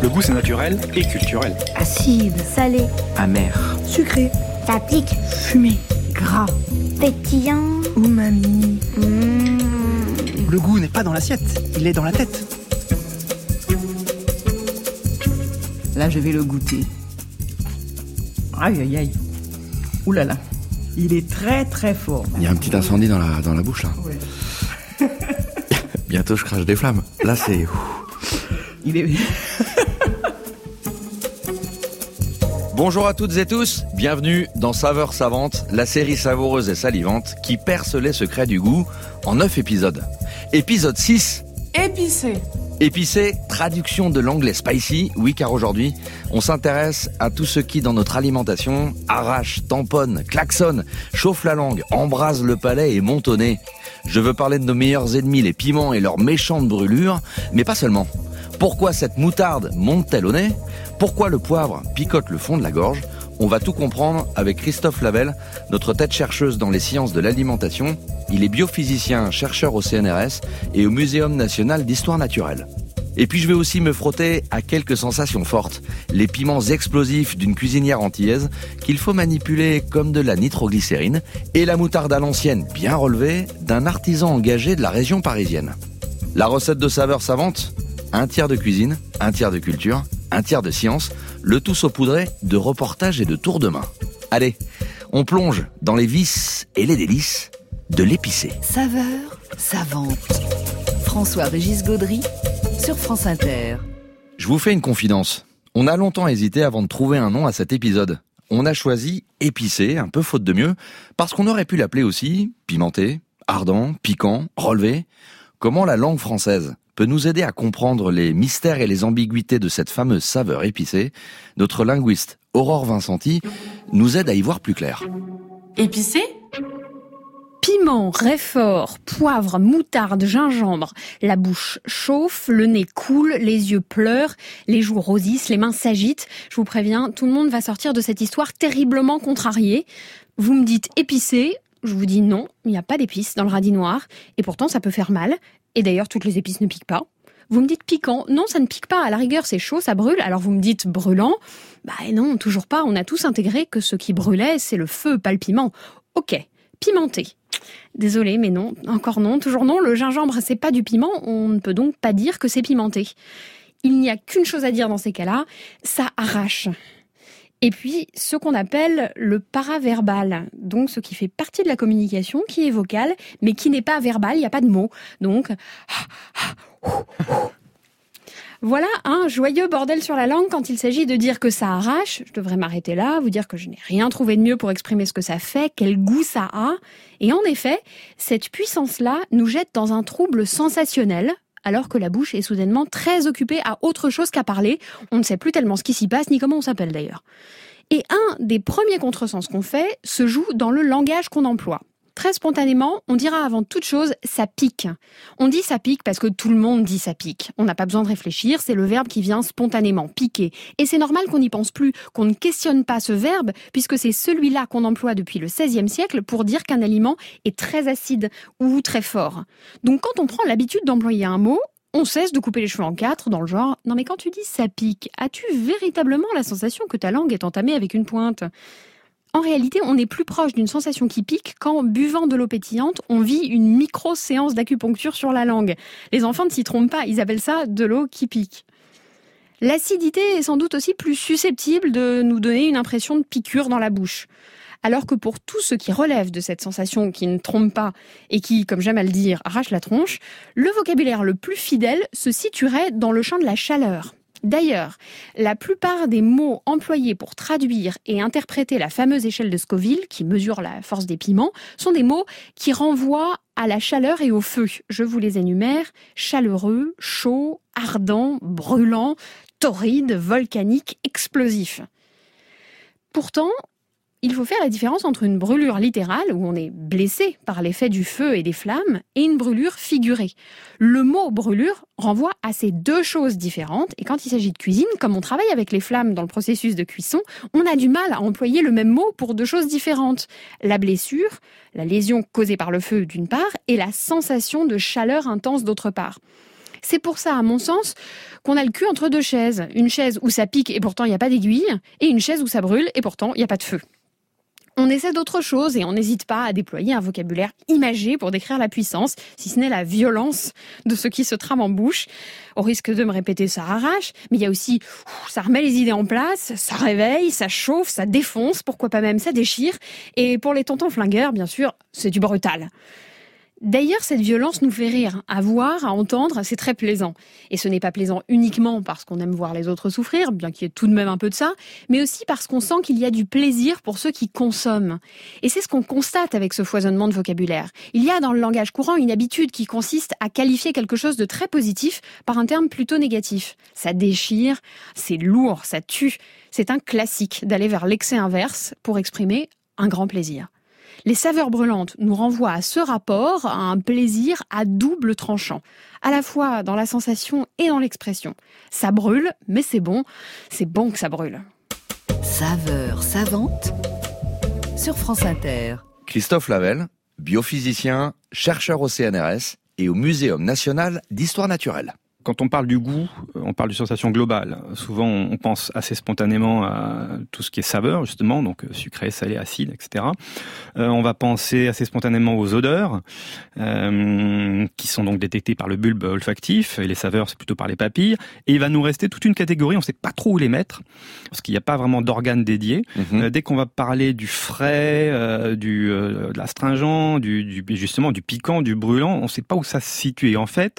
Le goût, c'est naturel et culturel. Acide, salé, amer, sucré, ça pique, fumé, gras, pétillant, umami. Le goût n'est pas dans l'assiette, il est dans la tête. Là, je vais le goûter. Aïe, aïe, aïe. Ouh là là. Il est très, très fort. Il y a un petit incendie dans la bouche, là. Ouais. Bientôt, je crache des flammes. Là, c'est... Il est... Bonjour à toutes et tous, bienvenue dans Saveurs Savantes, la série savoureuse et salivante qui perce les secrets du goût en 9 épisodes. Épisode 6. Épicé. Épicé, traduction de l'anglais spicy, oui car aujourd'hui, on s'intéresse à tout ce qui dans notre alimentation arrache, tamponne, klaxonne, chauffe la langue, embrase le palais et monte au nez. Je veux parler de nos meilleurs ennemis, les piments et leurs méchantes brûlures, mais pas seulement. Pourquoi cette moutarde monte-t-elle au nez ? Pourquoi le poivre picote le fond de la gorge ? On va tout comprendre avec Christophe Lavelle, notre tête chercheuse dans les sciences de l'alimentation. Il est biophysicien, chercheur au CNRS et au Muséum national d'histoire naturelle. Et puis je vais aussi me frotter à quelques sensations fortes, les piments explosifs d'une cuisinière antillaise qu'il faut manipuler comme de la nitroglycérine et la moutarde à l'ancienne bien relevée d'un artisan engagé de la région parisienne. La recette de saveurs savantes ? Un tiers de cuisine, un tiers de culture, un tiers de science, le tout saupoudré de reportages et de tours de main. Allez, on plonge dans les vices et les délices de l'épicé. Saveurs savantes. François-Régis Gaudry sur France Inter. Je vous fais une confidence. On a longtemps hésité avant de trouver un nom à cet épisode. On a choisi épicé, un peu faute de mieux, parce qu'on aurait pu l'appeler aussi pimenté, ardent, piquant, relevé. Comment la langue française peut nous aider à comprendre les mystères et les ambiguïtés de cette fameuse saveur épicée, notre linguiste Aurore Vincenti nous aide à y voir plus clair. Épicé ? Piment, réfort, poivre, moutarde, gingembre. La bouche chauffe, le nez coule, les yeux pleurent, les joues rosissent, les mains s'agitent. Je vous préviens, tout le monde va sortir de cette histoire terriblement contrarié. Vous me dites épicé, je vous dis non, il n'y a pas d'épices dans le radis noir. Et pourtant, ça peut faire mal. Et d'ailleurs, toutes les épices ne piquent pas. Vous me dites piquant. Non, ça ne pique pas. À la rigueur, c'est chaud, ça brûle. Alors vous me dites brûlant. Non, toujours pas. On a tous intégré que ce qui brûlait, c'est le feu, pas le piment. Ok, pimenté. Désolée, mais non. Encore non, toujours non. Le gingembre, c'est pas du piment. On ne peut donc pas dire que c'est pimenté. Il n'y a qu'une chose à dire dans ces cas-là. Ça arrache. Et puis, ce qu'on appelle le paraverbal, donc ce qui fait partie de la communication, qui est vocal, mais qui n'est pas verbal, il n'y a pas de mots. Donc, voilà un joyeux bordel sur la langue quand il s'agit de dire que ça arrache. Je devrais m'arrêter là, vous dire que je n'ai rien trouvé de mieux pour exprimer ce que ça fait, quel goût ça a. Et en effet, cette puissance-là nous jette dans un trouble sensationnel, alors que la bouche est soudainement très occupée à autre chose qu'à parler. On ne sait plus tellement ce qui s'y passe, ni comment on s'appelle d'ailleurs. Et un des premiers contresens qu'on fait se joue dans le langage qu'on emploie. Très spontanément, on dira avant toute chose « ça pique ». On dit « ça pique » parce que tout le monde dit « ça pique ». On n'a pas besoin de réfléchir, c'est le verbe qui vient spontanément, piquer. Et c'est normal qu'on n'y pense plus, qu'on ne questionne pas ce verbe, puisque c'est celui-là qu'on emploie depuis le XVIe siècle pour dire qu'un aliment est très acide ou très fort. Donc quand on prend l'habitude d'employer un mot, on cesse de couper les cheveux en quatre, dans le genre « non mais quand tu dis « ça pique », as-tu véritablement la sensation que ta langue est entamée avec une pointe ?» En réalité, on est plus proche d'une sensation qui pique quand, buvant de l'eau pétillante, on vit une micro-séance d'acupuncture sur la langue. Les enfants ne s'y trompent pas, ils appellent ça de l'eau qui pique. L'acidité est sans doute aussi plus susceptible de nous donner une impression de piqûre dans la bouche. Alors que pour tout ce qui relève de cette sensation qui ne trompe pas et qui, comme j'aime à le dire, arrache la tronche, le vocabulaire le plus fidèle se situerait dans le champ de la chaleur. D'ailleurs, la plupart des mots employés pour traduire et interpréter la fameuse échelle de Scoville, qui mesure la force des piments, sont des mots qui renvoient à la chaleur et au feu. Je vous les énumère: chaleureux, chaud, ardent, brûlant, torride, volcanique, explosif. Pourtant, il faut faire la différence entre une brûlure littérale, où on est blessé par l'effet du feu et des flammes, et une brûlure figurée. Le mot brûlure renvoie à ces deux choses différentes, et quand il s'agit de cuisine, comme on travaille avec les flammes dans le processus de cuisson, on a du mal à employer le même mot pour deux choses différentes. La blessure, la lésion causée par le feu d'une part, et la sensation de chaleur intense d'autre part. C'est pour ça, à mon sens, qu'on a le cul entre deux chaises. Une chaise où ça pique et pourtant il n'y a pas d'aiguille, et une chaise où ça brûle et pourtant il n'y a pas de feu. On essaie d'autre chose et on n'hésite pas à déployer un vocabulaire imagé pour décrire la puissance, si ce n'est la violence de ce qui se trame en bouche. Au risque de me répéter, ça arrache, mais il y a aussi, ça remet les idées en place, ça réveille, ça chauffe, ça défonce, pourquoi pas même ça déchire. Et pour les tontons flingueurs, bien sûr, c'est du brutal. D'ailleurs, cette violence nous fait rire. À voir, à entendre, c'est très plaisant. Et ce n'est pas plaisant uniquement parce qu'on aime voir les autres souffrir, bien qu'il y ait tout de même un peu de ça, mais aussi parce qu'on sent qu'il y a du plaisir pour ceux qui consomment. Et c'est ce qu'on constate avec ce foisonnement de vocabulaire. Il y a dans le langage courant une habitude qui consiste à qualifier quelque chose de très positif par un terme plutôt négatif. Ça déchire, c'est lourd, ça tue. C'est un classique d'aller vers l'excès inverse pour exprimer un grand plaisir. Les saveurs brûlantes nous renvoient à ce rapport, à un plaisir à double tranchant, à la fois dans la sensation et dans l'expression. Ça brûle, mais c'est bon que ça brûle. Saveurs savantes sur France Inter. Christophe Lavelle, biophysicien, chercheur au CNRS et au Muséum national d'histoire naturelle. Quand on parle du goût, on parle de sensation globale. Souvent, on pense assez spontanément à tout ce qui est saveur, justement, donc sucré, salé, acide, etc. On va penser assez spontanément aux odeurs, qui sont donc détectées par le bulbe olfactif, et les saveurs, c'est plutôt par les papilles. Et il va nous rester toute une catégorie, on ne sait pas trop où les mettre, parce qu'il n'y a pas vraiment d'organes dédiés. Dès qu'on va parler du frais, de l'astringent, justement du piquant, du brûlant, on ne sait pas où ça se situe. Et en fait,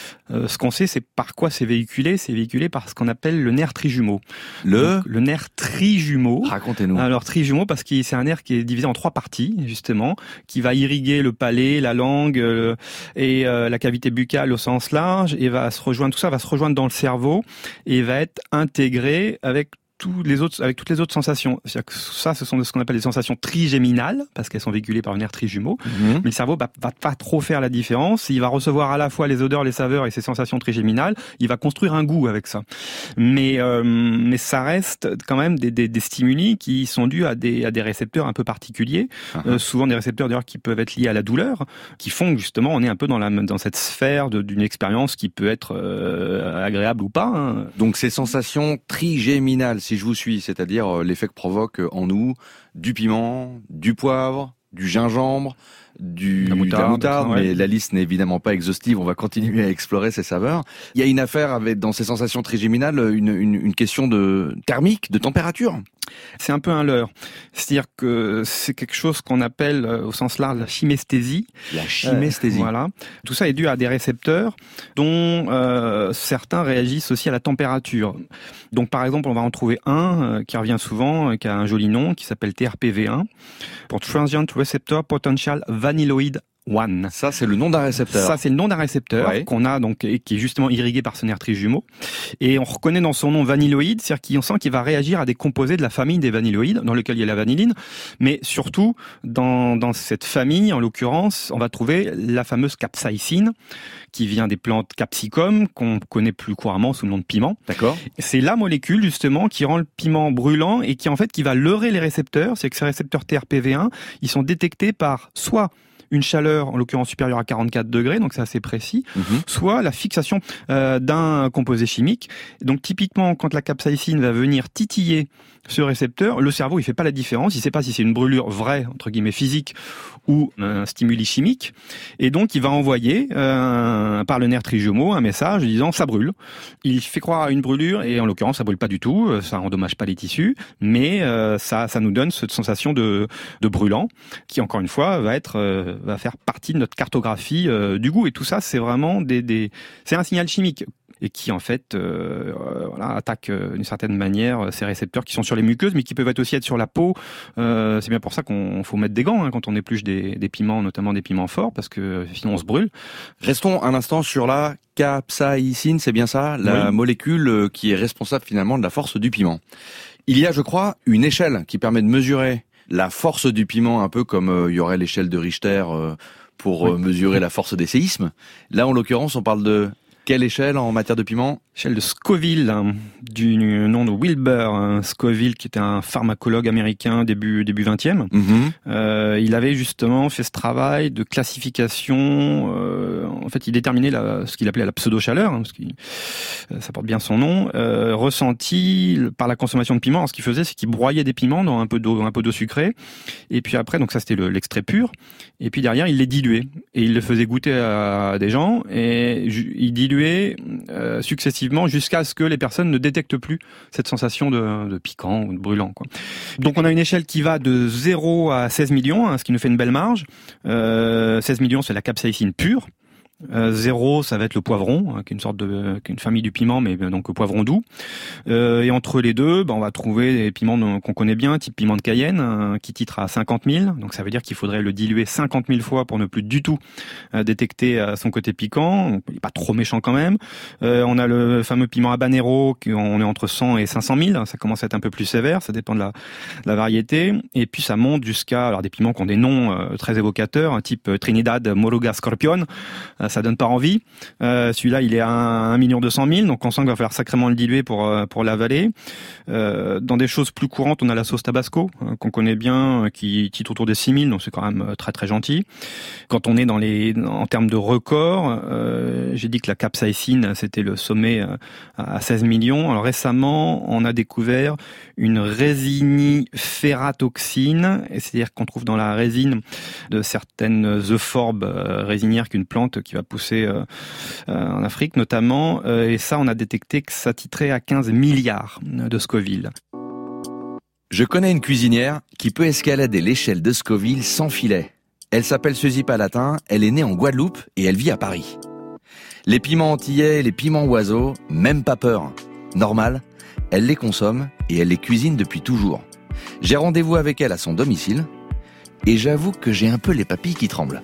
ce qu'on sait, c'est par quoi c'est véhiculé. C'est véhiculé par ce qu'on appelle le nerf trijumeau. Le nerf trijumeau. Racontez-nous. Alors trijumeau parce que c'est un nerf qui est divisé en 3 parties, justement, qui va irriguer le palais, la langue et la cavité buccale au sens large, et tout ça va se rejoindre dans le cerveau et va être intégré avec toutes les autres sensations. C'est-à-dire que ça, ce sont ce qu'on appelle des sensations trigéminales, parce qu'elles sont véhiculées par le nerf trijumeau. Mais le cerveau va pas trop faire la différence. Il va recevoir à la fois les odeurs, les saveurs et ces sensations trigéminales. Il va construire un goût avec ça. Mais ça reste quand même des stimuli qui sont dus à des récepteurs un peu particuliers. Souvent des récepteurs d'ailleurs qui peuvent être liés à la douleur, qui font que justement on est un peu dans cette sphère d'une expérience qui peut être agréable ou pas. Donc ces sensations trigéminales, si je vous suis, c'est-à-dire l'effet que provoque en nous du piment, du poivre, du gingembre, de la moutarde, ouais. Mais la liste n'est évidemment pas exhaustive, on va continuer à explorer ces saveurs. Il y a une affaire avec, dans ces sensations trigéminales, une question de thermique, de température. C'est un peu un leurre. C'est-à-dire que c'est quelque chose qu'on appelle, au sens large, la chymesthésie. La chymesthésie. Voilà. Tout ça est dû à des récepteurs dont certains réagissent aussi à la température. Donc, par exemple, on va en trouver un qui revient souvent, qui a un joli nom, qui s'appelle TRPV1, pour Transient Receptor Potential Vanilloid 1. Ça, c'est le nom d'un récepteur. Ça, c'est le nom d'un récepteur, ouais, qu'on a donc, et qui est justement irrigué par ce nerf trijumeau. Et on reconnaît dans son nom vanilloïde, c'est-à-dire qu'on sent qu'il va réagir à des composés de la famille des vanilloïdes, dans lequel il y a la vanilline. Mais surtout, dans cette famille, en l'occurrence, on va trouver la fameuse capsaïcine, qui vient des plantes capsicum, qu'on connaît plus couramment sous le nom de piment. D'accord. C'est la molécule, justement, qui rend le piment brûlant et qui va leurrer les récepteurs. C'est que ces récepteurs TRPV1, ils sont détectés par soit une chaleur, en l'occurrence supérieure à 44 degrés, donc c'est assez précis, soit la fixation d'un composé chimique. Donc typiquement, quand la capsaïcine va venir titiller ce récepteur, le cerveau il fait pas la différence, il sait pas si c'est une brûlure vraie, entre guillemets physique, ou un stimuli chimique, et donc il va envoyer par le nerf trijumeau un message disant ça brûle. Il fait croire à une brûlure, et en l'occurrence ça brûle pas du tout, ça endommage pas les tissus, mais ça nous donne cette sensation de brûlant, qui encore une fois va faire partie de notre cartographie du goût, et tout ça c'est vraiment c'est un signal chimique et qui en fait attaque d'une certaine manière ces récepteurs qui sont sur les muqueuses, mais qui peuvent aussi être sur la peau. C'est bien pour ça qu'on faut mettre des gants quand on épluche des piments, notamment des piments forts, parce que sinon on se brûle. Restons un instant sur la capsaïcine, c'est bien ça, la molécule qui est responsable finalement de la force du piment. Il y a, je crois, une échelle qui permet de mesurer la force du piment, un peu comme il y aurait l'échelle de Richter pour mesurer la force des séismes. Là, en l'occurrence, on parle de quelle échelle en matière de piment ? Échelle de Scoville, du nom de Wilbur Scoville, qui était un pharmacologue américain début 20e. Il avait justement fait ce travail de classification. En fait, il déterminait ce qu'il appelait la pseudo-chaleur, hein, ça porte bien son nom, ressentie par la consommation de piment. Alors, ce qu'il faisait, c'est qu'il broyait des piments dans un peu d'eau sucrée. Et puis après, donc ça c'était l'extrait pur. Et puis derrière, il les diluait et il le faisait goûter à des gens et il diluait successivement jusqu'à ce que les personnes ne détectent plus cette sensation de piquant ou de brûlant, quoi. Donc on a une échelle qui va de 0 à 16 millions, hein, ce qui nous fait une belle marge. 16 millions, c'est la capsaïcine pure. 0, ça va être le poivron, hein, qui est une famille du piment, mais donc poivron doux. Et entre les deux, on va trouver des piments qu'on connaît bien, type piment de Cayenne, qui titre à 50 000. Donc ça veut dire qu'il faudrait le diluer 50 000 fois pour ne plus du tout détecter son côté piquant. Donc, il n'est pas trop méchant quand même. On a le fameux piment habanero, on est entre 100 et 500 000. Ça commence à être un peu plus sévère, ça dépend de la variété. Et puis ça monte jusqu'à des piments qui ont des noms très évocateurs, type Trinidad Moruga Scorpion. Ça donne pas envie. Celui-là, il est à 1 200 000, donc on sent qu'il va falloir sacrément le diluer pour l'avaler. Dans des choses plus courantes, on a la sauce Tabasco, qu'on connaît bien, qui titre autour des 6 000, donc c'est quand même très très gentil. Quand on est en termes de records, j'ai dit que la capsaïcine, c'était le sommet à 16 millions. Alors récemment, on a découvert une résinifératoxine, c'est-à-dire qu'on trouve dans la résine de certaines euphorbes résinières, qu'une plante qui va pousser en Afrique notamment, et ça on a détecté que ça titrait à 15 milliards de Scoville. Je connais une cuisinière qui peut escalader l'échelle de Scoville sans filet. Elle s'appelle Suzy Palatin, elle est née en Guadeloupe et elle vit à Paris. Les piments antillais et les piments oiseaux, même pas peur. Normal, elle les consomme et elle les cuisine depuis toujours. J'ai rendez-vous avec elle à son domicile et j'avoue que j'ai un peu les papilles qui tremblent.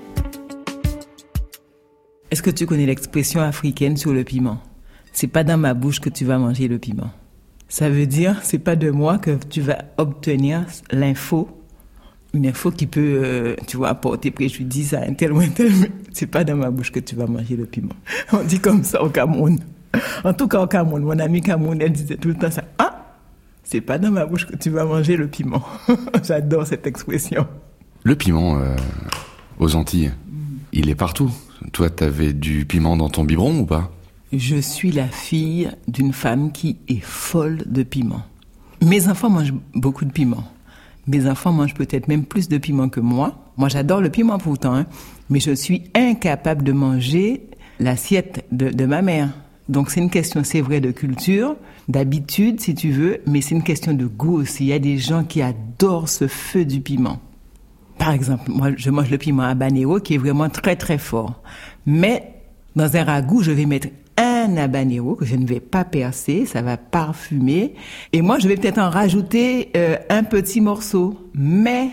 Est-ce que tu connais l'expression africaine sur le piment? C'est pas dans ma bouche que tu vas manger le piment. Ça veut dire, c'est pas de moi que tu vas obtenir l'info. Une info qui peut, apporter préjudice à un tel ou un tel. C'est pas dans ma bouche que tu vas manger le piment. On dit comme ça au Cameroun. En tout cas au Cameroun, mon amie Cameroun, elle disait tout le temps ça. Ah, c'est pas dans ma bouche que tu vas manger le piment. J'adore cette expression. Le piment, aux Antilles, il est partout. Toi, t'avais du piment dans ton biberon ou pas? Je suis la fille d'une femme qui est folle de piment. Mes enfants mangent beaucoup de piment. Mes enfants mangent peut-être même plus de piment que moi. Moi, j'adore le piment pourtant, mais je suis incapable de manger l'assiette de ma mère. Donc, c'est une question, c'est vrai, de culture, d'habitude, si tu veux, mais c'est une question de goût aussi. Il y a des gens qui adorent ce feu du piment. Par exemple, moi, je mange le piment habanero qui est vraiment très, très fort. Mais dans un ragoût, je vais mettre un habanero que je ne vais pas percer, ça va parfumer. Et moi, je vais peut-être en rajouter un petit morceau. Mais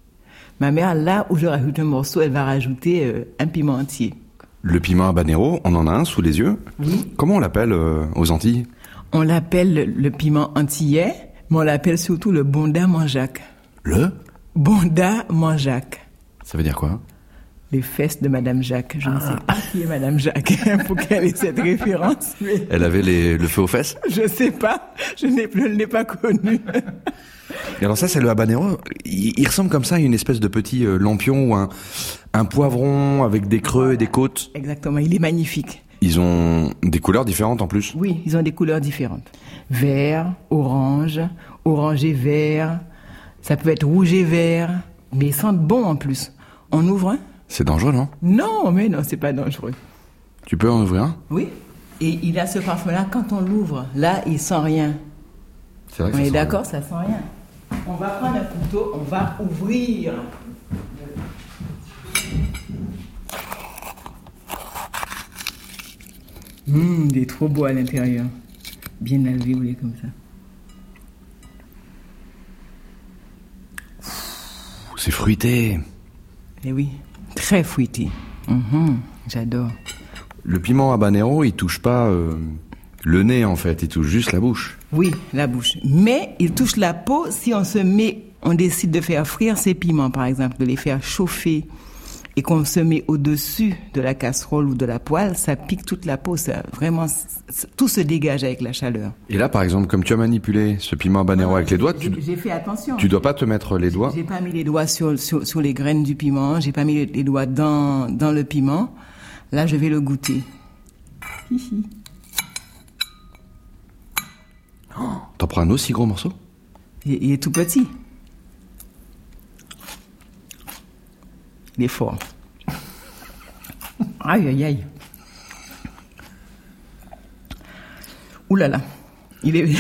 ma mère, là où je rajoute un morceau, elle va rajouter un piment entier. Le piment habanero, on en a un sous les yeux. Oui. Comment on l'appelle aux Antilles? On l'appelle le piment antillais, mais on l'appelle surtout le bonda manjac. Le bonda manjac. Ça veut dire quoi? Les fesses de Madame Jacques. Je ne sais pas qui est Madame Jacques pour qu'elle ait cette référence. Mais... Elle avait le feu aux fesses? Je sais pas. Je ne l'ai pas connue. Et alors ça, c'est le habanero. Il ressemble comme ça à une espèce de petit lampion ou un poivron avec des creux et des côtes. Exactement. Il est magnifique. Ils ont des couleurs différentes en plus? Oui, ils ont des couleurs différentes. Vert, orange, orange et vert. Ça peut être rouge et vert. Mais ils sentent bon en plus. On ouvre un? C'est dangereux, non? Non, mais non, c'est pas dangereux. Tu peux en ouvrir un? Oui. Et il a ce parfum-là, quand on l'ouvre, là, il sent rien. C'est vrai que on ça est sent d'accord, rien. Ça sent rien. On va prendre un couteau, on va ouvrir. Il est trop beau à l'intérieur. Bien alvéolé comme ça. C'est fruité. Eh oui, très fruité. J'adore. Le piment habanero, il touche pas le nez en fait, il touche juste la bouche. Oui, la bouche. Mais il touche la peau si on décide de faire frire ces piments, par exemple, de les faire chauffer et qu'on se met au-dessus de la casserole ou de la poêle, ça pique toute la peau. Ça, vraiment, tout se dégage avec la chaleur. Et là, par exemple, comme tu as manipulé ce piment habanero avec les doigts, j'ai fait attention. Tu dois pas te mettre les doigts. J'ai pas mis les doigts sur les graines du piment. J'ai pas mis les doigts dans le piment. Là, je vais le goûter. Hihi. Oh, t'en prends un aussi gros morceau? Il est tout petit. Il est fort. Aïe, aïe, aïe. Ouh là là. Il est...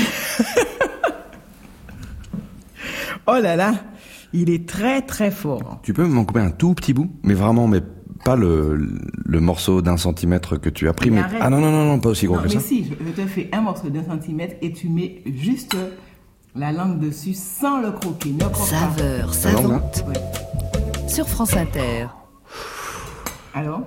Oh là là. Il est très, très fort. Tu peux m'en couper un tout petit bout? Mais vraiment, mais pas le morceau d'1 centimètre que tu as pris. Mais... Ah non, pas aussi gros que ça. Mais si, je te fais un morceau d'1 centimètre et tu mets juste la langue dessus sans le croquer. Ne croque Saveur, pas. savante. Ouais. Sur France Inter. Alors?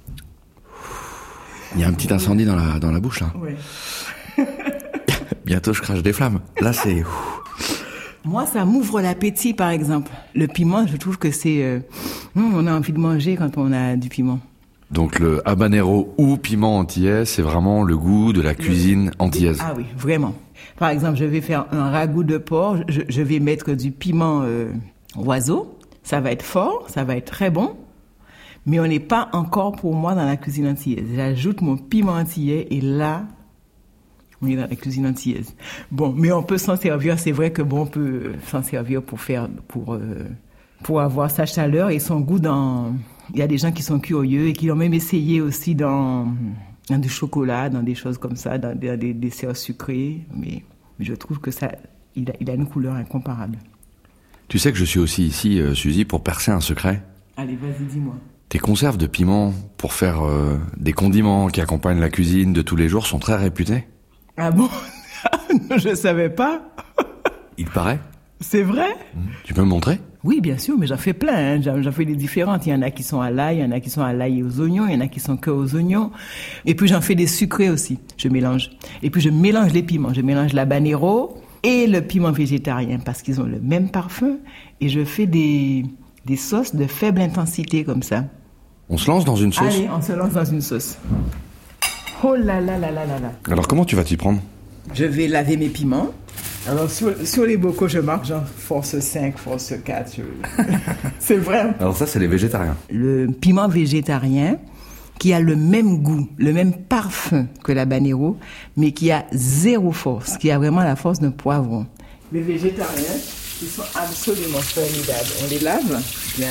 Il y a un petit incendie dans la bouche, là. Ouais. Bientôt, je crache des flammes. Là, c'est... Moi, ça m'ouvre l'appétit, par exemple. Le piment, je trouve que c'est... on a envie de manger quand on a du piment. Donc, le habanero ou piment antillais, c'est vraiment le goût de la cuisine antillaise. Ah oui, vraiment. Par exemple, je vais faire un ragoût de porc. Je vais mettre du piment oiseau. Ça va être fort, ça va être très bon, mais on n'est pas encore pour moi dans la cuisine antillaise. J'ajoute mon piment antillais et là, on est dans la cuisine antillaise. Bon, mais on peut s'en servir, c'est vrai que bon, on peut s'en servir pour avoir sa chaleur et son goût dans... Il y a des gens qui sont curieux et qui l'ont même essayé aussi dans du chocolat, dans des choses comme ça, dans des desserts sucrés, mais je trouve que ça, il a une couleur incomparable. Tu sais que je suis aussi ici, Suzy, pour percer un secret. Allez, vas-y, dis-moi. Tes conserves de piment pour faire des condiments qui accompagnent la cuisine de tous les jours sont très réputées. Ah bon? Je savais pas. Il paraît. C'est vrai? Tu peux me montrer? Oui, bien sûr, mais j'en fais plein. Hein. J'en fais des différentes. Il y en a qui sont à l'ail, il y en a qui sont à l'ail et aux oignons, il y en a qui sont que aux oignons. Et puis j'en fais des sucrés aussi. Je mélange. Et puis je mélange les piments. Je mélange l'habanero et le piment végétarien parce qu'ils ont le même parfum. Et je fais des sauces de faible intensité comme ça. On se lance dans une sauce? Allez, on se lance dans une sauce. Oh là là là là là là. Alors comment tu vas t'y prendre? Je vais laver mes piments. Alors sur les bocaux, je marque genre force 5, force 4. C'est vrai. Alors ça, c'est les végétariens. Le piment végétarien qui a le même goût, le même parfum que l'habanero, mais qui a zéro force, qui a vraiment la force d'un poivron. Les végétariens, ils sont absolument formidables. On les lave bien.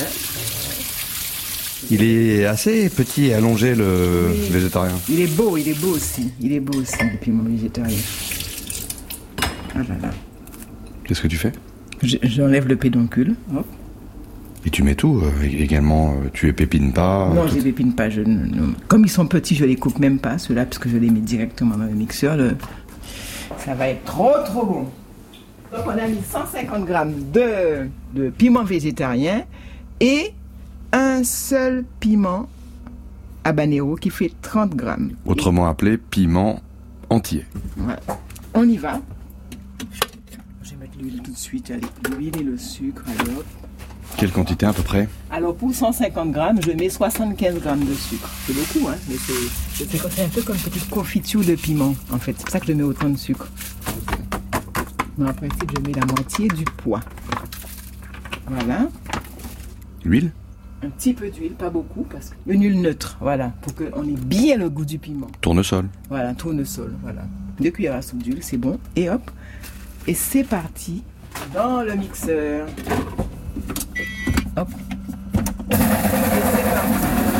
Il est assez petit et allongé, le végétarien. Il est beau aussi. Il est beau aussi, le piment végétarien. Ah là là. Qu'est-ce que tu fais? J'enlève le pédoncule. Hop. Et tu mets tout également, tu les pépines pas? Non, je les pépine pas. Comme ils sont petits, je les coupe même pas, ceux-là, parce que je les mets directement dans le mixeur. Ça va être trop bon. Donc on a mis 150 grammes de piment végétarien et un seul piment habanero qui fait 30 grammes. Autrement appelé piment antillais. Voilà. On y va. Je vais mettre l'huile tout de suite. Allez, l'huile et le sucre. Alors. Quelle quantité à peu près? Alors pour 150 grammes, je mets 75 grammes de sucre. C'est beaucoup, hein, mais c'est un peu comme une petite confiture de piment, en fait. C'est pour ça que je mets autant de sucre. Mais en principe, je mets la moitié du poids. Voilà. L'huile? Un petit peu d'huile, pas beaucoup, parce que une huile neutre, voilà, pour qu'on ait bien le goût du piment. Tournesol. Voilà, tournesol, voilà. 2 cuillères à soupe d'huile, c'est bon. Et hop, et c'est parti dans le mixeur. Hop. Et c'est parti.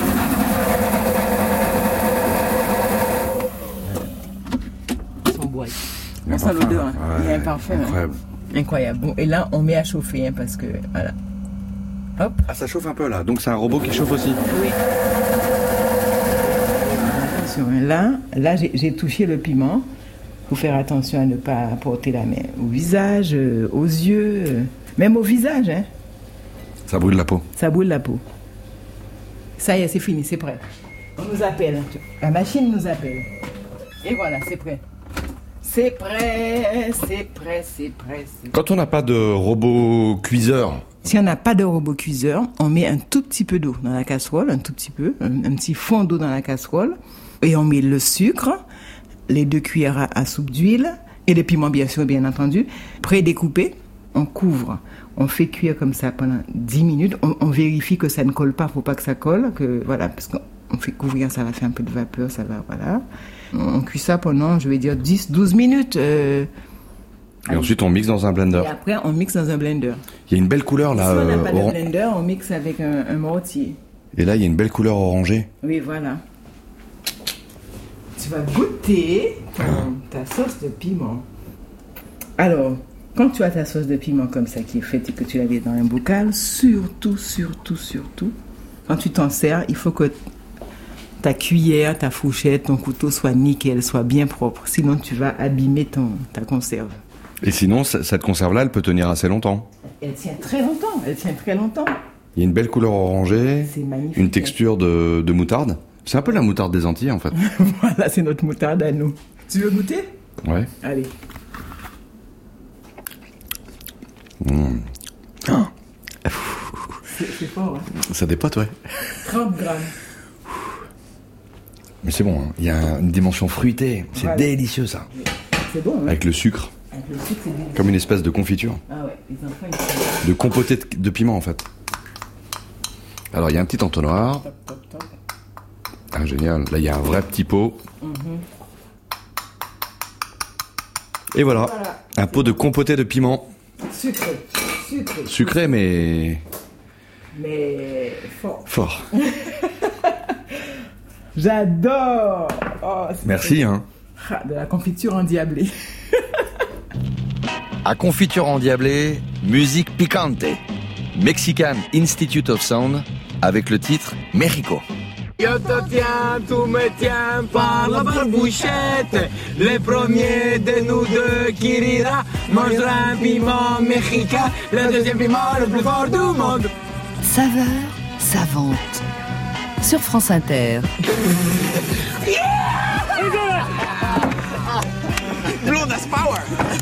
Son bois. On sent l'odeur, hein. Il y a un parfum. Incroyable. Hein. Incroyable. Bon, et là, on met à chauffer, hein, parce que, voilà. Hop. Ah, ça chauffe un peu là, donc c'est un robot qui chauffe aussi. Oui. Attention, là j'ai touché le piment. Il faut faire attention à ne pas porter la main au visage, aux yeux, même au visage. Hein. Ça brûle la peau. Ça brûle la peau. Ça y est, c'est fini, c'est prêt. On nous appelle. La machine nous appelle. Et voilà, c'est prêt. C'est prêt. Quand on n'a pas de robot cuiseur Si on n'a pas de robot cuiseur, on met un tout petit peu d'eau dans la casserole, un tout petit peu, un petit fond d'eau dans la casserole, et on met le sucre, les 2 cuillères à soupe d'huile, et les piments bien sûr, bien entendu, prédécoupés, on couvre. On fait cuire comme ça pendant 10 minutes. On vérifie que ça ne colle pas, faut pas que ça colle, parce qu'on fait couvrir, ça va faire un peu de vapeur, ça va, voilà. On cuit ça pendant, je vais dire, 10-12 minutes. Et ensuite, on mixe dans un blender. Et après, on mixe dans un blender. Il y a une belle couleur là. Si on n'a pas de blender, on mixe avec un mortier. Et là, il y a une belle couleur orangée. Oui, voilà. Tu vas goûter ta sauce de piment. Alors, quand tu as ta sauce de piment comme ça qui est faite et que tu la mets dans un bocal, surtout, quand tu t'en sers, il faut que ta cuillère, ta fourchette, ton couteau soit nickel, soit bien propre. Sinon, tu vas abîmer ta conserve. Et sinon, cette conserve-là, elle peut tenir assez longtemps. Elle tient très longtemps. Il y a une belle couleur orangée, c'est magnifique. une texture de moutarde. C'est un peu la moutarde des Antilles, en fait. Voilà, c'est notre moutarde à nous. Tu veux goûter ? Ouais. Allez. C'est fort, hein ? Ça dépote, ouais. 30 grammes. Mais c'est bon, hein. Il y a une dimension fruitée. C'est délicieux, ça. C'est bon, hein ? Avec le sucre. Avec le sucre, c'est délicieux. Comme une espèce de confiture. Ah ouais, les enfants, ils sont... De compoté de piment, en fait. Alors, il y a un petit entonnoir. Top. Ah, génial. Là, il y a un vrai petit pot. Et voilà. Un pot de compoté de piment. Sucré, mais fort. J'adore. Merci, hein. De la confiture endiablée. À confiture endiablée, musique picante. Mexican Institute of Sound avec le titre Mexico. Yo te tiens, tu me tiens par la barbouchette. Le premier de nous deux qui rira mangera un piment mexicain, le deuxième piment le plus fort du monde. Saveur savante sur France Inter. Blonde as power.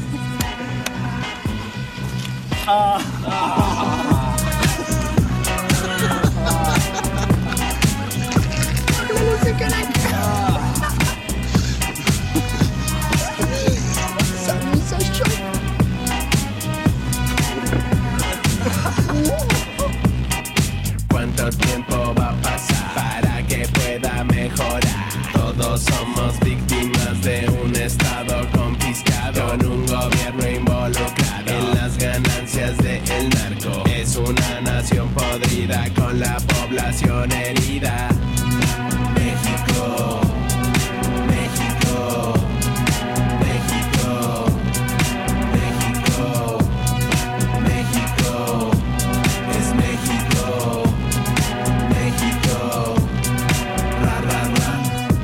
¿Cuánto tiempo va a pasar para que pueda mejorar? Todos somos víctimas de un estado confiscado, con un gobierno involucrado en las ganancias del narco. Es una nación podrida con la población herida. México, México, México, México, México, es México, México, ra, ra, ra.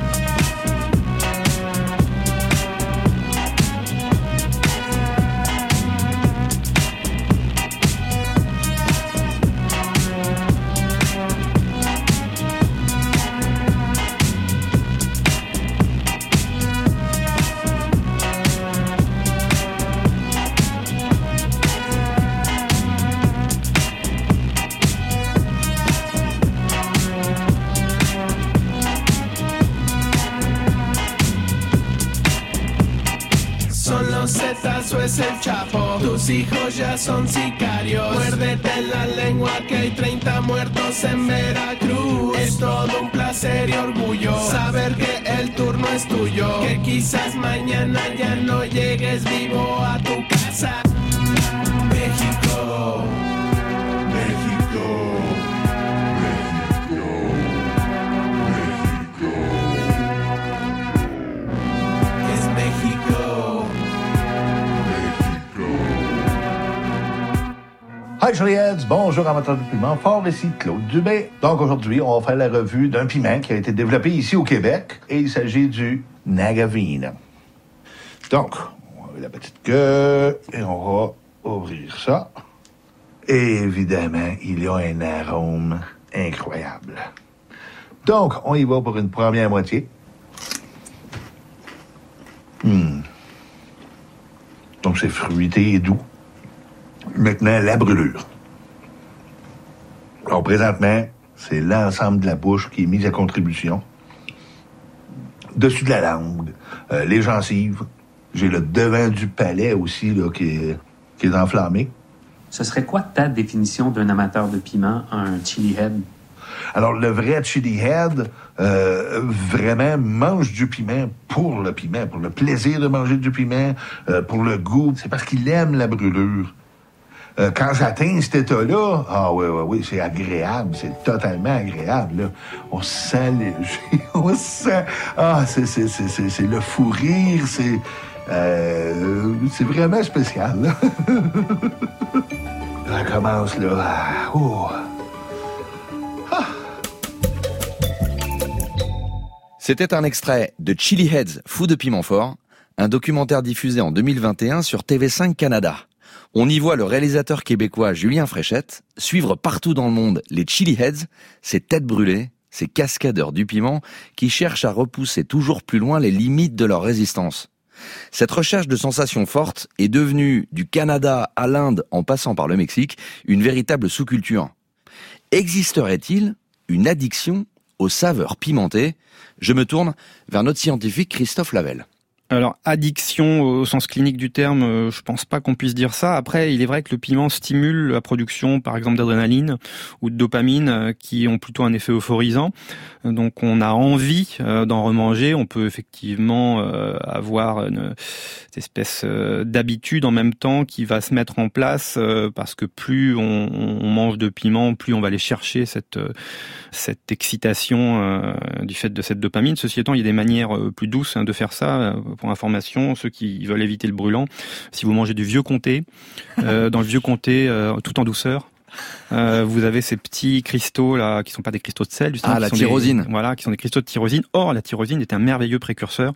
Son los Zetas o es el Chapo. Tus hijos ya son sicarios. Muérdete la lengua que hay 30 muertos en Veracruz. Es todo un placer y orgullo saber que el turno es tuyo. Que quizás mañana ya no llegues vivo a tu casa. México, México, México, México. Es México. Hi Juliette, bonjour amateurs de piment, fort ici Claude Dubé. Donc aujourd'hui, on va faire la revue d'un piment qui a été développé ici au Québec et il s'agit du Nagavine. Donc, on va ouvrir la petite queue et on va ouvrir ça. Et évidemment, il y a un arôme incroyable. Donc, on y va pour une première moitié. Donc c'est fruité et doux. Maintenant, la brûlure. Donc, présentement, c'est l'ensemble de la bouche qui est mise à contribution. Dessus de la langue, les gencives. J'ai le devant du palais aussi là, qui est enflammé. Ce serait quoi ta définition d'un amateur de piment, un chili head? Alors, le vrai chili head, vraiment mange du piment, pour le plaisir de manger du piment, pour le goût. C'est parce qu'il aime la brûlure. Quand j'atteins cet état-là, oui, c'est agréable, c'est totalement agréable, là. On se sent léger, on se sent... c'est le fou rire, c'est vraiment spécial, là. Ça commence, là. C'était un extrait de Chili Heads, fou de piment fort, un documentaire diffusé en 2021 sur TV5 Canada. On y voit le réalisateur québécois Julien Fréchette suivre partout dans le monde les Chili Heads, ces têtes brûlées, ces cascadeurs du piment qui cherchent à repousser toujours plus loin les limites de leur résistance. Cette recherche de sensations fortes est devenue, du Canada à l'Inde en passant par le Mexique, une véritable sous-culture. Existerait-il une addiction aux saveurs pimentées? Je me tourne vers notre scientifique Christophe Lavelle. Alors, addiction au sens clinique du terme, je pense pas qu'on puisse dire ça. Après, il est vrai que le piment stimule la production, par exemple, d'adrénaline ou de dopamine, qui ont plutôt un effet euphorisant. Donc, on a envie d'en remanger. On peut effectivement avoir cette espèce d'habitude en même temps qui va se mettre en place parce que plus on mange de piment, plus on va aller chercher cette excitation du fait de cette dopamine. Ceci étant, il y a des manières plus douces de faire ça. Pour information, ceux qui veulent éviter le brûlant, si vous mangez du vieux comté, dans le vieux comté, tout en douceur, vous avez ces petits cristaux là, qui sont pas des cristaux de sel, justement, la tyrosine. Qui sont des cristaux de tyrosine. Or, la tyrosine est un merveilleux précurseur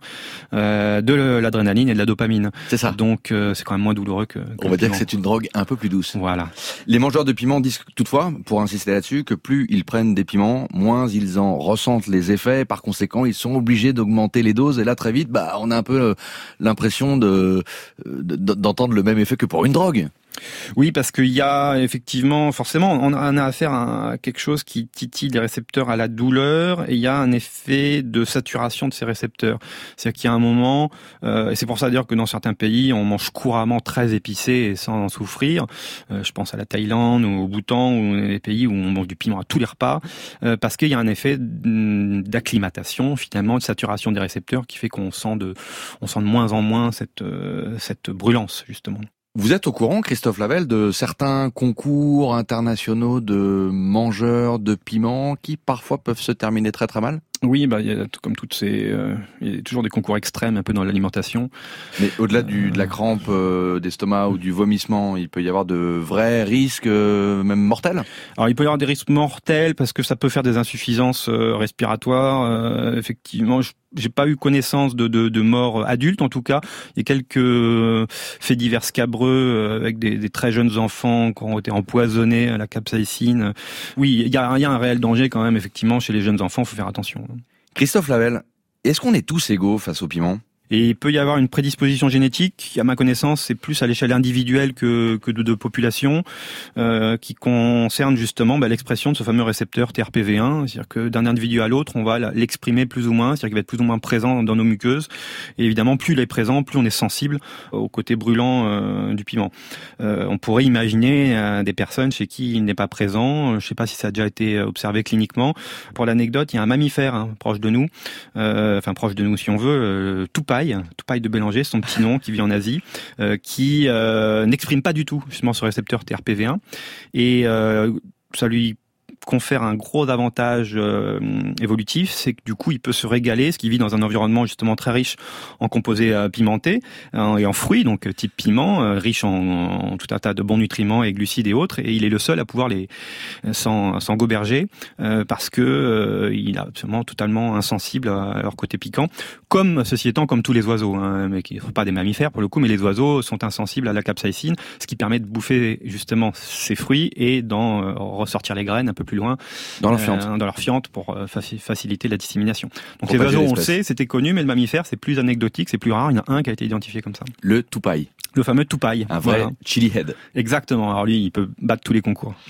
de l'adrénaline et de la dopamine. C'est ça. Donc, c'est quand même moins douloureux que on va dire que c'est une drogue un peu plus douce. Voilà. Les mangeurs de piment disent toutefois, pour insister là-dessus, que plus ils prennent des piments, moins ils en ressentent les effets. Par conséquent, ils sont obligés d'augmenter les doses. Et là, très vite, on a un peu l'impression d'entendre le même effet que pour une drogue. Oui, parce qu'il y a effectivement, forcément, on a affaire à quelque chose qui titille les récepteurs à la douleur, et il y a un effet de saturation de ces récepteurs. C'est-à-dire qu'il y a un moment, et c'est pour ça d'ailleurs que dans certains pays, on mange couramment très épicé et sans en souffrir. Je pense à la Thaïlande ou au Bhoutan, ou des pays où on mange du piment à tous les repas, parce qu'il y a un effet d'acclimatation, finalement, de saturation des récepteurs qui fait qu'on sent de moins en moins cette brûlance, justement. Vous êtes au courant, Christophe Lavelle, de certains concours internationaux de mangeurs de piment qui parfois peuvent se terminer très très mal? Oui, il y a, comme toutes il y a toujours des concours extrêmes un peu dans l'alimentation. Mais au-delà de la crampe d'estomac ou du vomissement, il peut y avoir de vrais risques, même mortels? Alors, il peut y avoir des risques mortels parce que ça peut faire des insuffisances respiratoires. Effectivement, j'ai pas eu connaissance de morts adultes, en tout cas. Il y a quelques faits divers scabreux avec des très jeunes enfants qui ont été empoisonnés à la capsaïcine. Oui, il y a un réel danger quand même, effectivement, chez les jeunes enfants, il faut faire attention. Christophe Lavelle, est-ce qu'on est tous égaux face au piment? Et il peut y avoir une prédisposition génétique, à ma connaissance, c'est plus à l'échelle individuelle que de population, qui concerne justement l'expression de ce fameux récepteur TRPV1, c'est-à-dire que d'un individu à l'autre, on va l'exprimer plus ou moins, c'est-à-dire qu'il va être plus ou moins présent dans nos muqueuses, et évidemment, plus il est présent, plus on est sensible au côté brûlant du piment. On pourrait imaginer des personnes chez qui il n'est pas présent, je ne sais pas si ça a déjà été observé cliniquement. Pour l'anecdote, il y a un mammifère proche de nous si on veut, Tupai de Bélanger, son petit nom, qui vit en Asie, qui n'exprime pas du tout justement ce récepteur TRPV1, et ça lui confère un gros avantage évolutif, c'est que du coup il peut se régaler, parce qu'il vit dans un environnement justement très riche en composés pimentés et en fruits, donc type piment, riche en tout un tas de bons nutriments et glucides et autres, et il est le seul à pouvoir s'en goberger parce que il est absolument totalement insensible à leur côté piquant, ceci étant comme tous les oiseaux, mais qui ne sont pas des mammifères pour le coup, mais les oiseaux sont insensibles à la capsaïcine, ce qui permet de bouffer justement ces fruits et d'en ressortir les graines un peu plus loin dans leur fiente pour faciliter la dissémination. Donc les oiseaux, on le sait, c'était connu, mais le mammifère, c'est plus anecdotique, c'est plus rare. Il y en a un qui a été identifié comme ça. Le Tupai. Le fameux Tupai. Un vrai chili head. Exactement. Alors lui, il peut battre tous les concours.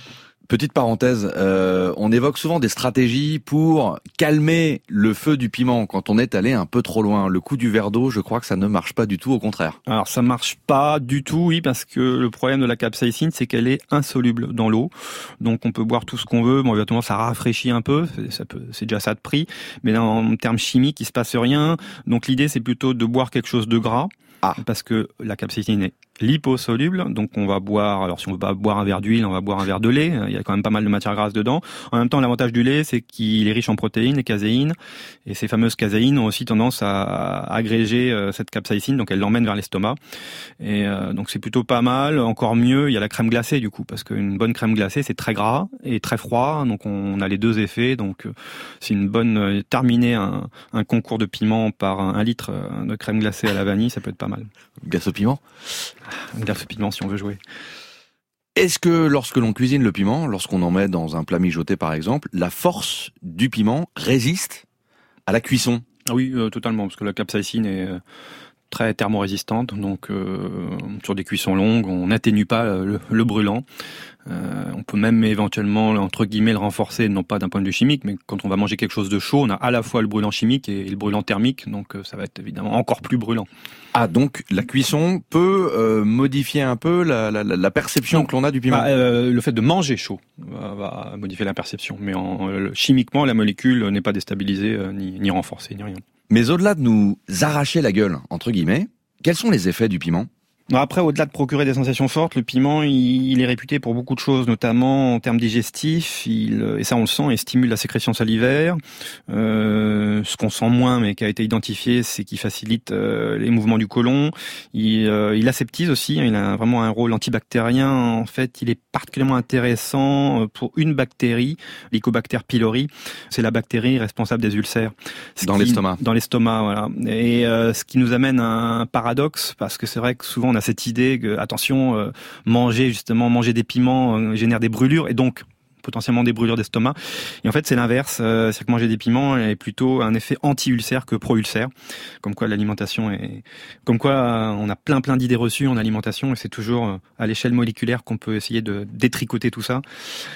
Petite parenthèse, on évoque souvent des stratégies pour calmer le feu du piment quand on est allé un peu trop loin. Le coup du verre d'eau, je crois que ça ne marche pas du tout, au contraire. Alors ça marche pas du tout, oui, parce que le problème de la capsaïcine, c'est qu'elle est insoluble dans l'eau. Donc on peut boire tout ce qu'on veut, bon évidemment ça rafraîchit un peu, c'est déjà ça de prix, mais là en termes chimiques, il se passe rien. Donc l'idée c'est plutôt de boire quelque chose de gras, parce que la capsaïcine est liposoluble, donc on va boire, alors si on veut pas boire un verre d'huile, on va boire un verre de lait, il y a quand même pas mal de matière grasse dedans. En même temps, l'avantage du lait, c'est qu'il est riche en protéines et caséine, et ces fameuses caséines ont aussi tendance à agréger cette capsaïcine, donc elle l'emmène vers l'estomac, et donc c'est plutôt pas mal. Encore mieux, il y a la crème glacée du coup, parce qu'une bonne crème glacée, c'est très gras et très froid, donc on a les deux effets, donc c'est une bonne, terminer un concours de piment par un litre de crème glacée à la vanille, ça peut être pas mal. Glace au piment? Glace au piment si on veut jouer. Est-ce que lorsque l'on cuisine le piment, lorsqu'on en met dans un plat mijoté par exemple, la force du piment résiste à la cuisson? Oui, totalement, parce que la capsaïcine est très thermorésistante, donc sur des cuissons longues, on n'atténue pas le brûlant. On peut même éventuellement, entre guillemets, le renforcer, non pas d'un point de vue chimique, mais quand on va manger quelque chose de chaud, on a à la fois le brûlant chimique et le brûlant thermique, donc ça va être évidemment encore plus brûlant. Ah, donc la cuisson peut modifier un peu la perception que l'on a du piment. Le fait de manger chaud va modifier la perception, mais chimiquement, la molécule n'est pas déstabilisée, ni renforcée, ni rien. Mais au-delà de nous arracher la gueule, entre guillemets, quels sont les effets du piment ? Après, au-delà de procurer des sensations fortes, le piment, il est réputé pour beaucoup de choses, notamment en termes digestifs. Et ça, on le sent, il stimule la sécrétion salivaire. Ce qu'on sent moins, mais qui a été identifié, c'est qu'il facilite les mouvements du côlon. Il aseptise aussi. Il a vraiment un rôle antibactérien. En fait, il est particulièrement intéressant pour une bactérie, l'Helicobacter pylori. C'est la bactérie responsable des ulcères. L'estomac. Dans l'estomac, voilà. Et ce qui nous amène à un paradoxe, parce que c'est vrai que souvent on a cette idée que, attention, manger des piments génère des brûlures, et donc potentiellement des brûlures d'estomac. Et en fait, c'est l'inverse. C'est que manger des piments est plutôt un effet anti-ulcère que pro-ulcère. Comme quoi l'alimentation est... Comme quoi on a plein d'idées reçues en alimentation, et c'est toujours à l'échelle moléculaire qu'on peut essayer de détricoter tout ça.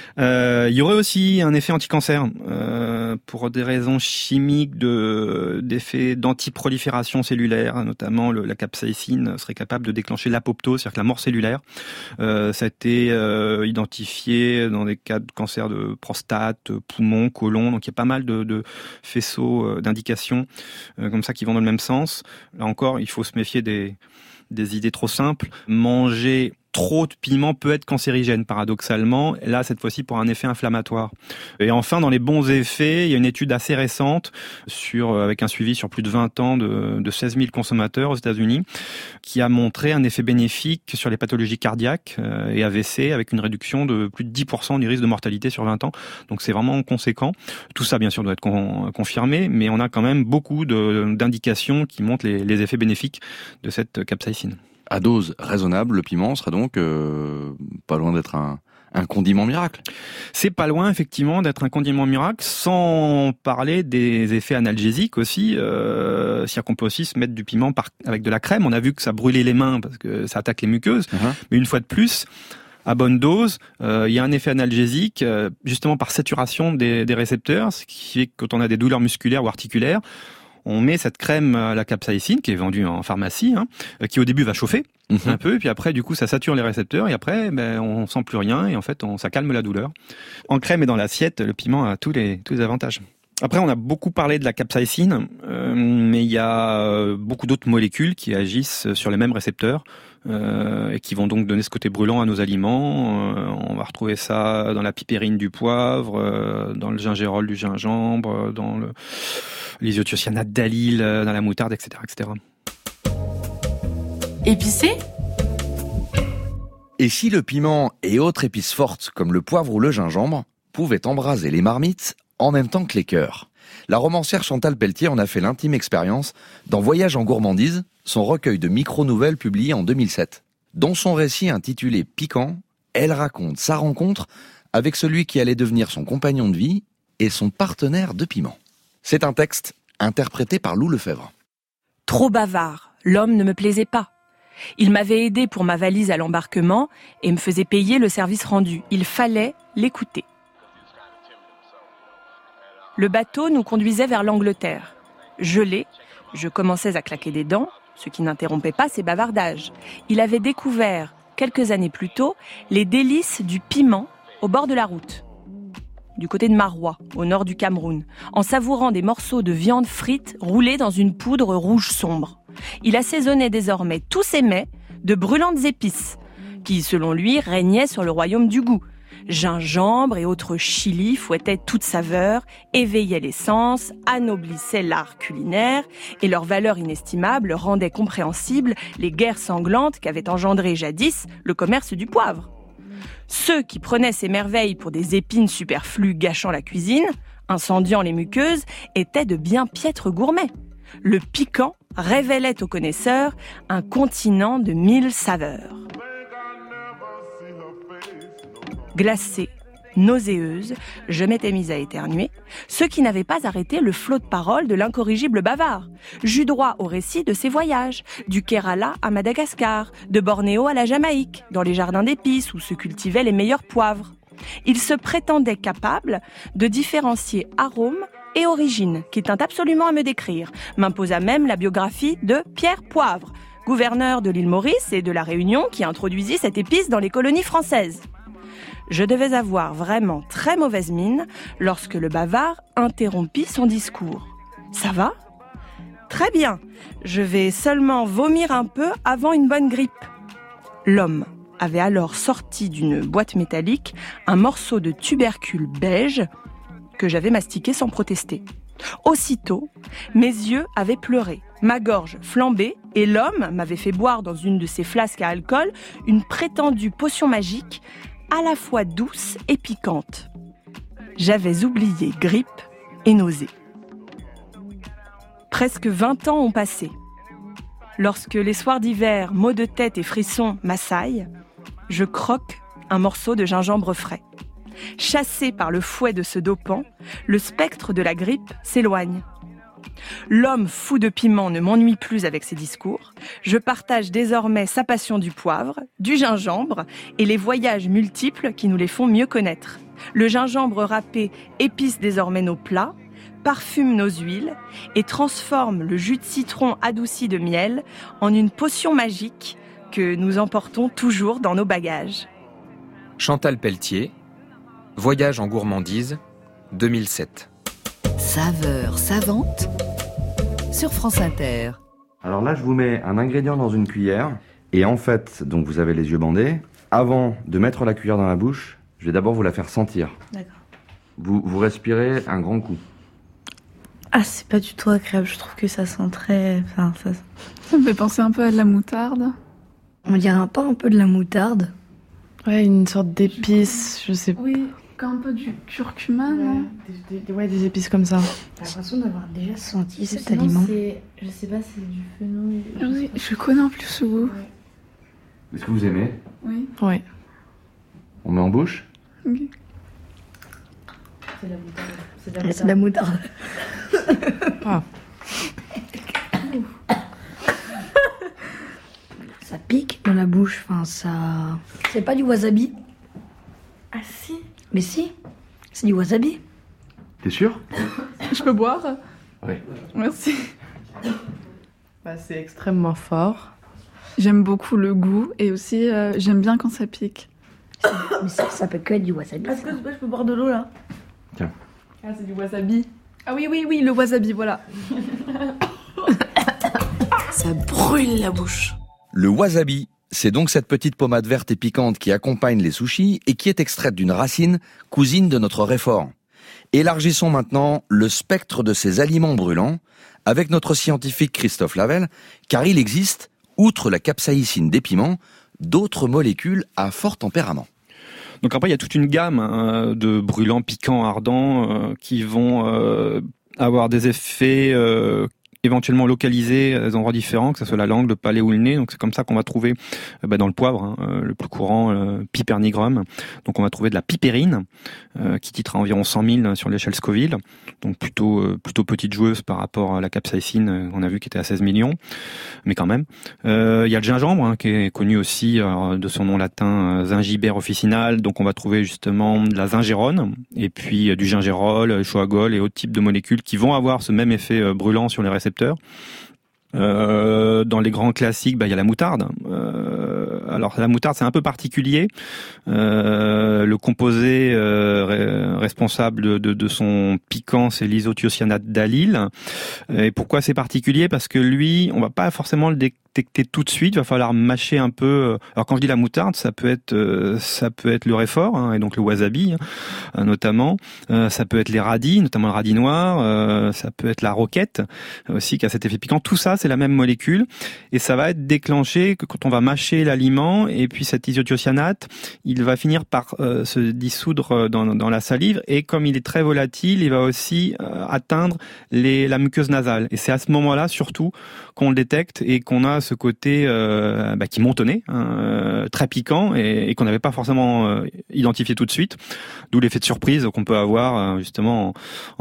Il y aurait aussi un effet anti-cancer, pour des raisons chimiques, d'effets d'antiprolifération cellulaire, notamment la capsaïcine serait capable de déclencher l'apoptose, c'est-à-dire que la mort cellulaire. Ça a été identifié dans des cas de cancer de prostate, poumon, côlon, donc il y a pas mal de faisceaux d'indications comme ça qui vont dans le même sens. Là encore, il faut se méfier des idées trop simples. Manger trop de piment peut être cancérigène, paradoxalement. Là, cette fois-ci, pour un effet inflammatoire. Et enfin, dans les bons effets, il y a une étude assez récente avec un suivi sur plus de 20 ans de 16 000 consommateurs aux États-Unis, qui a montré un effet bénéfique sur les pathologies cardiaques et AVC, avec une réduction de plus de 10% du risque de mortalité sur 20 ans. Donc c'est vraiment conséquent. Tout ça, bien sûr, doit être confirmé, mais on a quand même beaucoup d'indications qui montrent les effets bénéfiques de cette capsaïcine. À dose raisonnable, le piment serait donc pas loin d'être un condiment miracle. C'est pas loin, effectivement, d'être un condiment miracle, sans parler des effets analgésiques aussi. C'est-à-dire qu'on peut aussi se mettre du piment avec de la crème. On a vu que ça brûlait les mains parce que ça attaque les muqueuses. Mais une fois de plus, à bonne dose, il y a un effet analgésique, justement par saturation des récepteurs, ce qui fait que quand on a des douleurs musculaires ou articulaires, on met cette crème à la capsaïcine qui est vendue en pharmacie, qui au début va chauffer un peu, et puis après du coup ça sature les récepteurs, et après on sent plus rien, et en fait ça calme la douleur. En crème et dans l'assiette, le piment a tous les avantages. Après, on a beaucoup parlé de la capsaïcine, mais il y a beaucoup d'autres molécules qui agissent sur les mêmes récepteurs et qui vont donc donner ce côté brûlant à nos aliments. On va retrouver ça dans la pipérine du poivre, dans le gingérol du gingembre, dans l'isothiocyanate d'allyle, dans la moutarde, etc., etc. Épicé ? Et si le piment et autres épices fortes, comme le poivre ou le gingembre, pouvaient embraser les marmites en même temps que les cœurs? La romancière Chantal Pelletier en a fait l'intime expérience dans Voyage en gourmandise, son recueil de micro-nouvelles publié en 2007. Dans son récit intitulé Piquant, elle raconte sa rencontre avec celui qui allait devenir son compagnon de vie et son partenaire de piment. C'est un texte interprété par Lou Lefebvre. Trop bavard, l'homme ne me plaisait pas. Il m'avait aidé pour ma valise à l'embarquement et me faisait payer le service rendu. Il fallait l'écouter. Le bateau nous conduisait vers l'Angleterre. Gelé, je commençais à claquer des dents, ce qui n'interrompait pas ses bavardages. Il avait découvert, quelques années plus tôt, les délices du piment au bord de la route, du côté de Maroua, au nord du Cameroun, en savourant des morceaux de viande frite roulés dans une poudre rouge sombre. Il assaisonnait désormais tous ses mets de brûlantes épices, qui, selon lui, régnaient sur le royaume du goût. Gingembre et autres chilis fouettaient toute saveur, éveillaient les sens, anoblissaient l'art culinaire, et leur valeur inestimable rendait compréhensibles les guerres sanglantes qu'avait engendré jadis le commerce du poivre. Ceux qui prenaient ces merveilles pour des épines superflues gâchant la cuisine, incendiant les muqueuses, étaient de bien piètres gourmets. Le piquant révélait aux connaisseurs un continent de 1000 saveurs. Glacée, nauséeuse, je m'étais mise à éternuer, ce qui n'avait pas arrêté le flot de paroles de l'incorrigible bavard. J'eus droit au récit de ses voyages, du Kerala à Madagascar, de Bornéo à la Jamaïque, dans les jardins d'épices où se cultivaient les meilleurs poivres. Il se prétendait capable de différencier arôme et origine, qui tint absolument à me décrire, m'imposa même la biographie de Pierre Poivre, gouverneur de l'île Maurice et de la Réunion qui introduisit cette épice dans les colonies françaises. Je devais avoir vraiment très mauvaise mine lorsque le bavard interrompit son discours. « Ça va ? Très bien, je vais seulement vomir un peu avant une bonne grippe. » L'homme avait alors sorti d'une boîte métallique un morceau de tubercule beige que j'avais mastiqué sans protester. Aussitôt, mes yeux avaient pleuré, ma gorge flambée et l'homme m'avait fait boire dans une de ses flasques à alcool une prétendue potion magique à la fois douce et piquante. J'avais oublié grippe et nausée. Presque 20 ans ont passé. Lorsque les soirs d'hiver, maux de tête et frissons m'assaillent, je croque un morceau de gingembre frais. Chassé par le fouet de ce dopant, le spectre de la grippe s'éloigne. L'homme fou de piment ne m'ennuie plus avec ses discours. Je partage désormais sa passion du poivre, du gingembre et les voyages multiples qui nous les font mieux connaître. Le gingembre râpé épice désormais nos plats, parfume nos huiles et transforme le jus de citron adouci de miel en une potion magique que nous emportons toujours dans nos bagages. Chantal Pelletier, Voyage en gourmandise, 2007. Saveurs savantes sur France Inter. Alors là, je vous mets un ingrédient dans une cuillère. Et en fait, donc vous avez les yeux bandés. Avant de mettre la cuillère dans la bouche, je vais d'abord vous la faire sentir. D'accord. Vous respirez un grand coup. Ah, c'est pas du tout agréable. Je trouve que ça sent très... Enfin, ça me fait penser un peu à de la moutarde. On dirait pas un peu de la moutarde. Ouais, une sorte d'épice, je sais pas. Oui, comme un peu du curcuma, non ? Ouais, des épices comme ça. J'ai l'impression d'avoir déjà senti cet aliment. Je sais pas, c'est du fenouil. Oui, je connais en plus ce goût. Ouais. Est-ce que vous aimez ? Oui. Ouais. On met en bouche ? Ok. C'est de la moutarde. C'est de la moutarde. Ah. Ça pique dans la bouche, enfin ça... C'est pas du wasabi. Ah si. Mais si, c'est du wasabi. T'es sûr ? Je peux boire ? Oui. Merci. Bah, c'est extrêmement fort. J'aime beaucoup le goût et aussi j'aime bien quand ça pique. Mais ça peut que être du wasabi. Est-ce que je peux boire de l'eau là ? Tiens. Ah, c'est du wasabi. Ah oui, le wasabi, voilà. Ça brûle la bouche. Le wasabi, c'est donc cette petite pommade verte et piquante qui accompagne les sushis et qui est extraite d'une racine, cousine de notre réfort. Élargissons maintenant le spectre de ces aliments brûlants avec notre scientifique Christophe Lavelle, car il existe, outre la capsaïcine des piments, d'autres molécules à fort tempérament. Donc après, il y a toute une gamme de brûlants, piquants, ardents qui vont avoir des effets éventuellement localisés à des endroits différents, que ce soit la langue, le palais ou le nez. Donc c'est comme ça qu'on va trouver dans le poivre, le plus courant, Piper nigrum. Donc on va trouver de la pipérine, qui titre à environ 100 000 sur l'échelle Scoville. Donc plutôt petite joueuse par rapport à la capsaïcine, on a vu qui était à 16 millions, mais quand même. Il y a le gingembre, qui est connu aussi de son nom latin Zingiber officinal. Donc on va trouver justement de la zingérone, et puis du gingérol, choagol et autres types de molécules qui vont avoir ce même effet brûlant sur les récepteurs. Dans les grands classiques, il y a la moutarde. Alors la moutarde, c'est un peu particulier. Le composé responsable de son piquant, c'est l'isothiocyanate d'allyle. Et pourquoi c'est particulier ? Parce que lui, on va pas forcément le détecter tout de suite. Il va falloir mâcher un peu. Alors quand je dis la moutarde, ça peut être le réfort, et donc le wasabi, notamment. Ça peut être les radis, notamment le radis noir. Ça peut être la roquette aussi, qui a cet effet piquant. Tout ça, c'est la même molécule, et ça va être déclenché que quand on va mâcher l'aliment, et puis cet isothiocyanate, il va finir par se dissoudre dans la salive, et comme il est très volatile, il va aussi atteindre la muqueuse nasale. Et c'est à ce moment-là, surtout, qu'on le détecte et qu'on a ce côté qui monte au nez, très piquant, et qu'on n'avait pas forcément identifié tout de suite, d'où l'effet de surprise qu'on peut avoir justement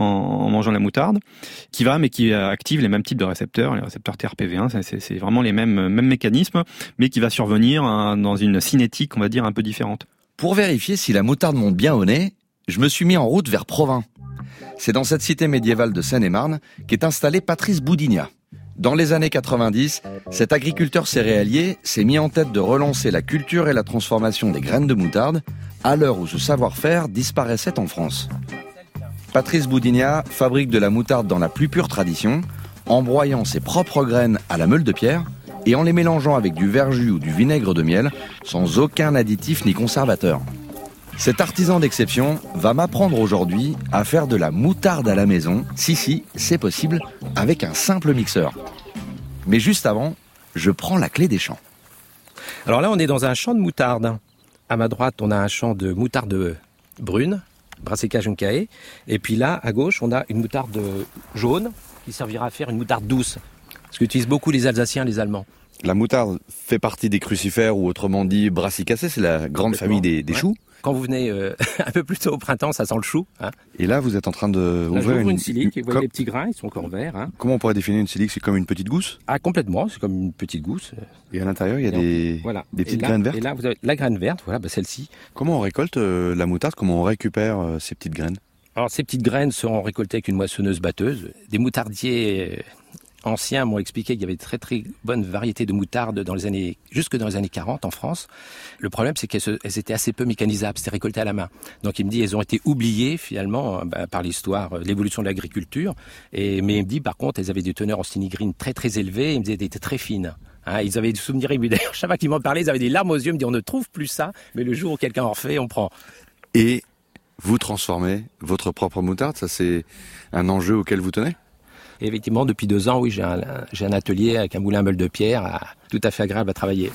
en mangeant la moutarde, qui active les mêmes types de récepteurs, les récepteurs TRPV1, c'est vraiment les mêmes mécanismes, mais qui va survenir dans une cinétique, on va dire, un peu différente. Pour vérifier si la moutarde monte bien au nez, je me suis mis en route vers Provins. C'est dans cette cité médiévale de Seine-et-Marne qu'est installé Patrice Boudinha. Dans les années 90, cet agriculteur céréalier s'est mis en tête de relancer la culture et la transformation des graines de moutarde à l'heure où ce savoir-faire disparaissait en France. Patrice Boudinha fabrique de la moutarde dans la plus pure tradition, en broyant ses propres graines à la meule de pierre et en les mélangeant avec du verjus ou du vinaigre de miel, sans aucun additif ni conservateur. Cet artisan d'exception va m'apprendre aujourd'hui à faire de la moutarde à la maison. Si, c'est possible, avec un simple mixeur. Mais juste avant, je prends la clé des champs. Alors là, on est dans un champ de moutarde. À ma droite, on a un champ de moutarde brune, Brassica juncae. Et puis là, à gauche, on a une moutarde jaune qui servira à faire une moutarde douce. Ce qu'utilisent beaucoup les Alsaciens, les Allemands. La moutarde fait partie des crucifères, ou autrement dit Brassicacées, c'est la grande famille des choux. Quand vous venez un peu plus tôt au printemps, ça sent le chou. Et là, vous êtes en train d'ouvrir une silique. Vous voyez les petits grains, ils sont encore verts. Comment on pourrait définir une silique ? C'est comme une petite gousse ? Ah, complètement, c'est comme une petite gousse. Et à l'intérieur, il y a des petites graines vertes ? Et là, vous avez la graine verte, celle-ci. Comment on récolte la moutarde ? Comment on récupère ces petites graines ? Alors, ces petites graines seront récoltées avec une moissonneuse batteuse. Des moutardiers anciens m'ont expliqué qu'il y avait de très très bonnes variétés de moutarde jusque dans les années 40 en France. Le problème, c'est qu'elles étaient assez peu mécanisables, c'était récolté à la main. Donc il me dit, elles ont été oubliées finalement par l'histoire, l'évolution de l'agriculture. Mais il me dit, par contre, elles avaient des teneurs en stinigrine très très élevées. Il me disait, elles étaient très fines. Ils avaient des souvenirs émus. D'ailleurs, chaque fois qu'ils m'en parlaient, ils avaient des larmes aux yeux. Ils me disaient, on ne trouve plus ça, mais le jour où quelqu'un en refait, on prend. Et vous transformez votre propre moutarde, ça c'est un enjeu auquel vous tenez ? Et effectivement, depuis 2 ans, oui, j'ai un atelier avec un moulin à meule de pierre, tout à fait agréable à travailler.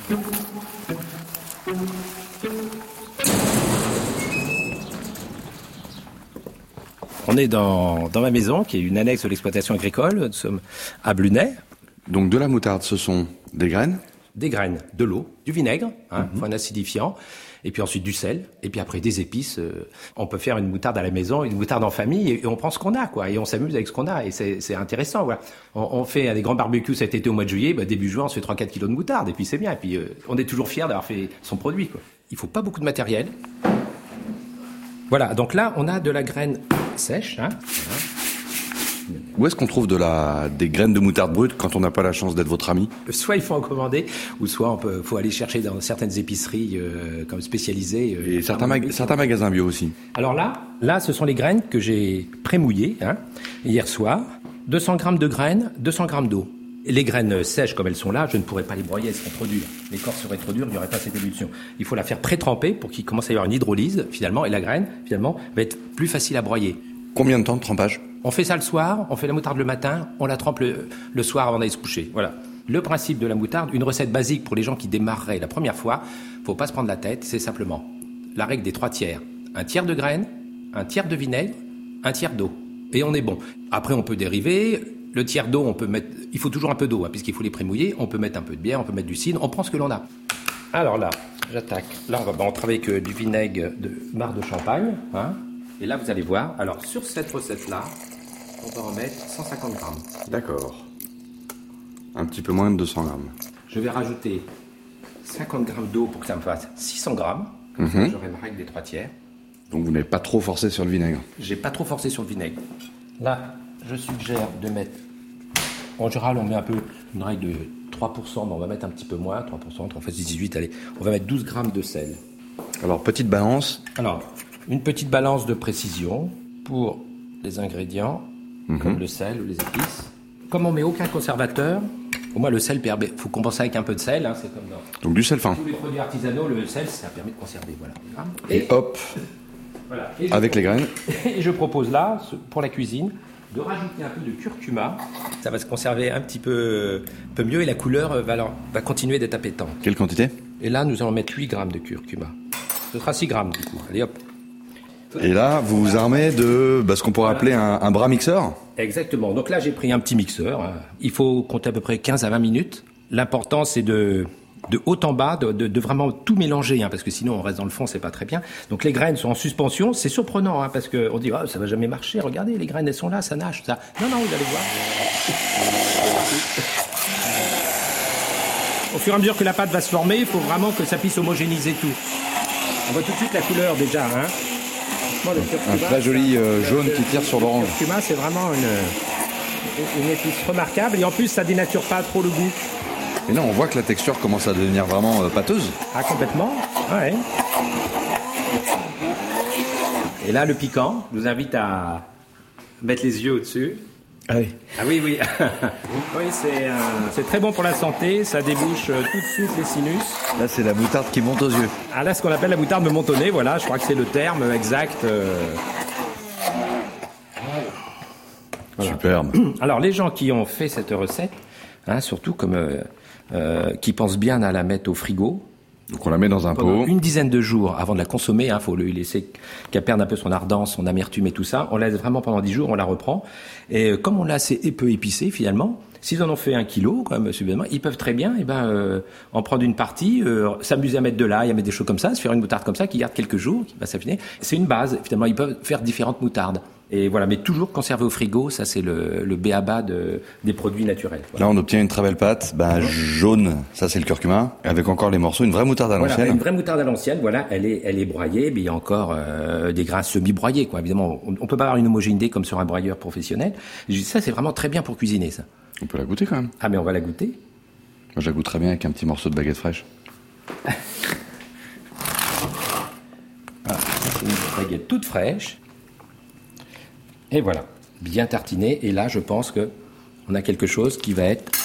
On est dans ma maison, qui est une annexe de l'exploitation agricole. Nous sommes à Blunay. Donc de la moutarde, ce sont des graines ? Des graines, de l'eau, du vinaigre, faut un acidifiant, et puis ensuite du sel, et puis après des épices. On peut faire une moutarde à la maison, une moutarde en famille, et on prend ce qu'on a, quoi, et on s'amuse avec ce qu'on a, et c'est intéressant, voilà. On fait des grands barbecues cet été au mois de juillet, début juin, on se fait 3-4 kilos de moutarde, et puis c'est bien, et puis on est toujours fiers d'avoir fait son produit, quoi. Il faut pas beaucoup de matériel. Voilà, donc là, on a de la graine sèche, Où est-ce qu'on trouve des graines de moutarde brute quand on n'a pas la chance d'être votre ami ? Soit il faut en commander, ou soit faut aller chercher dans certaines épiceries comme spécialisées. Et certains magasins bio aussi. Alors là, ce sont les graines que j'ai pré-mouillées hier soir. 200 grammes de graines, 200 grammes d'eau. Les graines sèches comme elles sont là, je ne pourrais pas les broyer, elles seraient trop dures. L'écorce serait trop dure, il n'y aurait pas cette émulsion. Il faut la faire pré-tremper pour qu'il commence à y avoir une hydrolyse, finalement, et la graine, finalement, va être plus facile à broyer. Combien de temps de trempage ? On fait ça le soir, on fait la moutarde le matin, on la trempe le soir avant d'aller se coucher. Voilà. Le principe de la moutarde, une recette basique pour les gens qui démarreraient la première fois, faut pas se prendre la tête, c'est simplement la règle des 3 tiers. 1 tiers de graines, 1 tiers de vinaigre, 1 tiers d'eau. Et on est bon. Après, on peut dériver. Le tiers d'eau, on peut mettre... Il faut toujours un peu d'eau, puisqu'il faut les prémouiller. On peut mettre un peu de bière, on peut mettre du cidre. On prend ce que l'on a. Alors là, j'attaque. Là, on travaille avec du vinaigre de marc de Champagne. Et là, vous allez voir. Alors, sur cette recette-là, on va en mettre 150 grammes. D'accord. Un petit peu moins de 200 grammes. Je vais rajouter 50 grammes d'eau pour que ça me fasse 600 grammes. Mhm. J'aurai ma règle des 3/4. Donc vous n'avez pas trop forcé sur le vinaigre. J'ai pas trop forcé sur le vinaigre. Là, je suggère de mettre... En général, on met un peu une règle de 3%, mais on va mettre un petit peu moins, 3%, 3 fois 18, allez. On va mettre 12 grammes de sel. Alors, petite balance. Alors, une petite balance de précision pour les ingrédients, comme le sel ou les épices. Comme on met aucun conservateur, au moins le sel permet... Il faut compenser avec un peu de sel, c'est comme dans... Donc du sel fin. Tous les produits artisanaux, le sel, ça permet de conserver, voilà. Et hop, voilà. avec les graines. Et je propose là, pour la cuisine, de rajouter un peu de curcuma. Ça va se conserver un petit peu mieux et la couleur va continuer d'être appétante. Quelle quantité? Et là, nous allons mettre 8 grammes de curcuma. Ce sera 6 grammes du coup. Allez hop. Et là, vous vous armez de ce qu'on pourrait appeler un bras mixeur? Exactement. Donc là, j'ai pris un petit mixeur. Il faut compter à peu près 15 à 20 minutes. L'important, c'est de haut en bas, de vraiment tout mélanger, parce que sinon on reste dans le fond, c'est pas très bien. Donc les graines sont en suspension, c'est surprenant, parce qu'on dit ça va jamais marcher, regardez, les graines elles sont là, ça nage, ça. Non, vous allez voir. Au fur et à mesure que la pâte va se former, il faut vraiment que ça puisse homogénéiser tout. On voit tout de suite la couleur déjà. Un très joli jaune qui tire sur l'orange. Le curcuma, c'est vraiment une épice remarquable, et en plus ça dénature pas trop le goût. Et là, on voit que la texture commence à devenir vraiment pâteuse. Ah, complètement. Ouais. Et là, le piquant, je vous invite à mettre les yeux au-dessus. Ah oui. Ah oui. Oui, c'est très bon pour la santé, ça débouche tout de suite les sinus. Là, c'est la moutarde qui monte aux yeux. Ah là, ce qu'on appelle la moutarde me monte au nez, voilà, je crois que c'est le terme exact. Voilà. Superbe. Alors, les gens qui ont fait cette recette, surtout comme... qui pensent bien à la mettre au frigo. Donc on la met dans un pot. Une dizaine de jours avant de la consommer, faut lui laisser qu'elle perde un peu son ardence, son amertume et tout ça. On la laisse vraiment pendant 10 jours, on la reprend. Et comme on l'a assez peu épicé finalement, s'ils en ont fait 1 kilo, quand même, suffisamment, ils peuvent très bien en prendre une partie, s'amuser à mettre de l'ail, à mettre des choses comme ça, se faire une moutarde comme ça qui garde quelques jours, qui va s'affiner. C'est une base, finalement, ils peuvent faire différentes moutardes. Et voilà, mais toujours conservé au frigo, ça c'est le b.a.-ba des produits naturels. Voilà. Là, on obtient une très belle pâte, jaune, ça c'est le curcuma, avec encore les morceaux, une vraie moutarde à l'ancienne. Voilà, une vraie moutarde à l'ancienne, voilà, elle est broyée, mais il y a encore des grains semi-broyés, quoi. Évidemment, on peut pas avoir une homogénéité comme sur un broyeur professionnel. Ça, c'est vraiment très bien pour cuisiner, ça. On peut la goûter quand même. Ah, mais on va la goûter. Moi, je la goûte très bien avec un petit morceau de baguette fraîche. Voilà, c'est une baguette toute fraîche. Et voilà, bien tartiné. Et là, je pense que on a quelque chose qui va être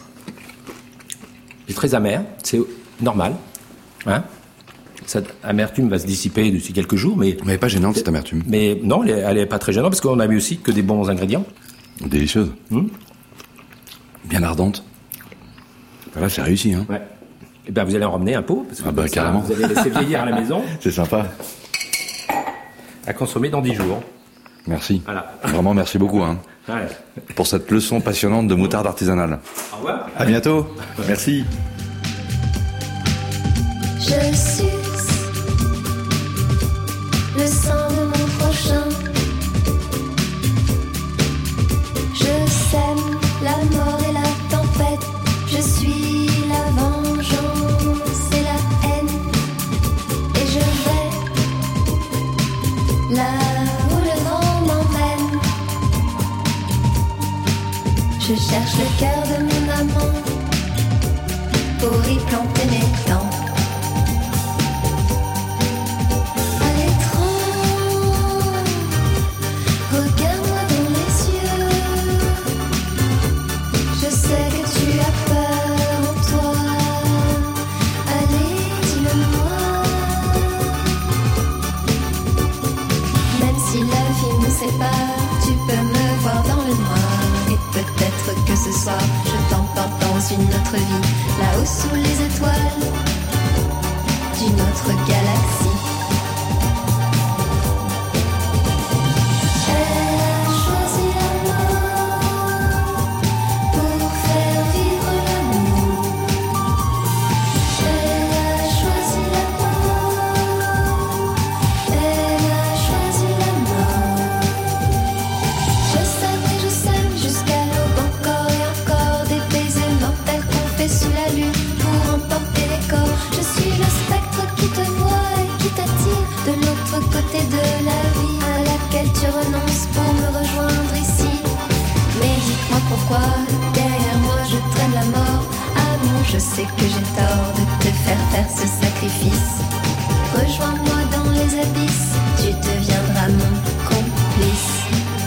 très amer. C'est normal. Cette amertume va se dissiper d'ici quelques jours. Mais pas gênante, cette amertume. Mais non, elle est pas très gênante parce qu'on a mis aussi que des bons ingrédients. Délicieuse. Bien ardente. Voilà, c'est réussi. Ouais. Et vous allez en ramener un pot. Parce que carrément. Vous allez laisser vieillir à la maison. C'est sympa. À consommer dans 10 jours. Merci. Voilà. Vraiment, merci beaucoup pour cette leçon passionnante de moutarde artisanale. Au revoir. À bientôt. Merci. Je suce le sang de mon prochain. Je sème la mort et la tempête. Je suis la vengeance et la haine. Et je vais là où le vent m'emmène. Je cherche le cœur de mon amant pour y planter mes dents. Regarde-moi dans les yeux. Je sais que tu as peur en toi. Allez, dis-le-moi. Même si la vie nous sépare, tu peux me voir dans le noir. Et peut-être que ce soir, je t'emporte dans une autre vie, là-haut sous les étoiles d'une autre galaxie. Elle a choisi la mort. je sais que j'ai tort de te faire ce sacrifice. Rejoins-moi dans les abysses, tu deviendras mon complice.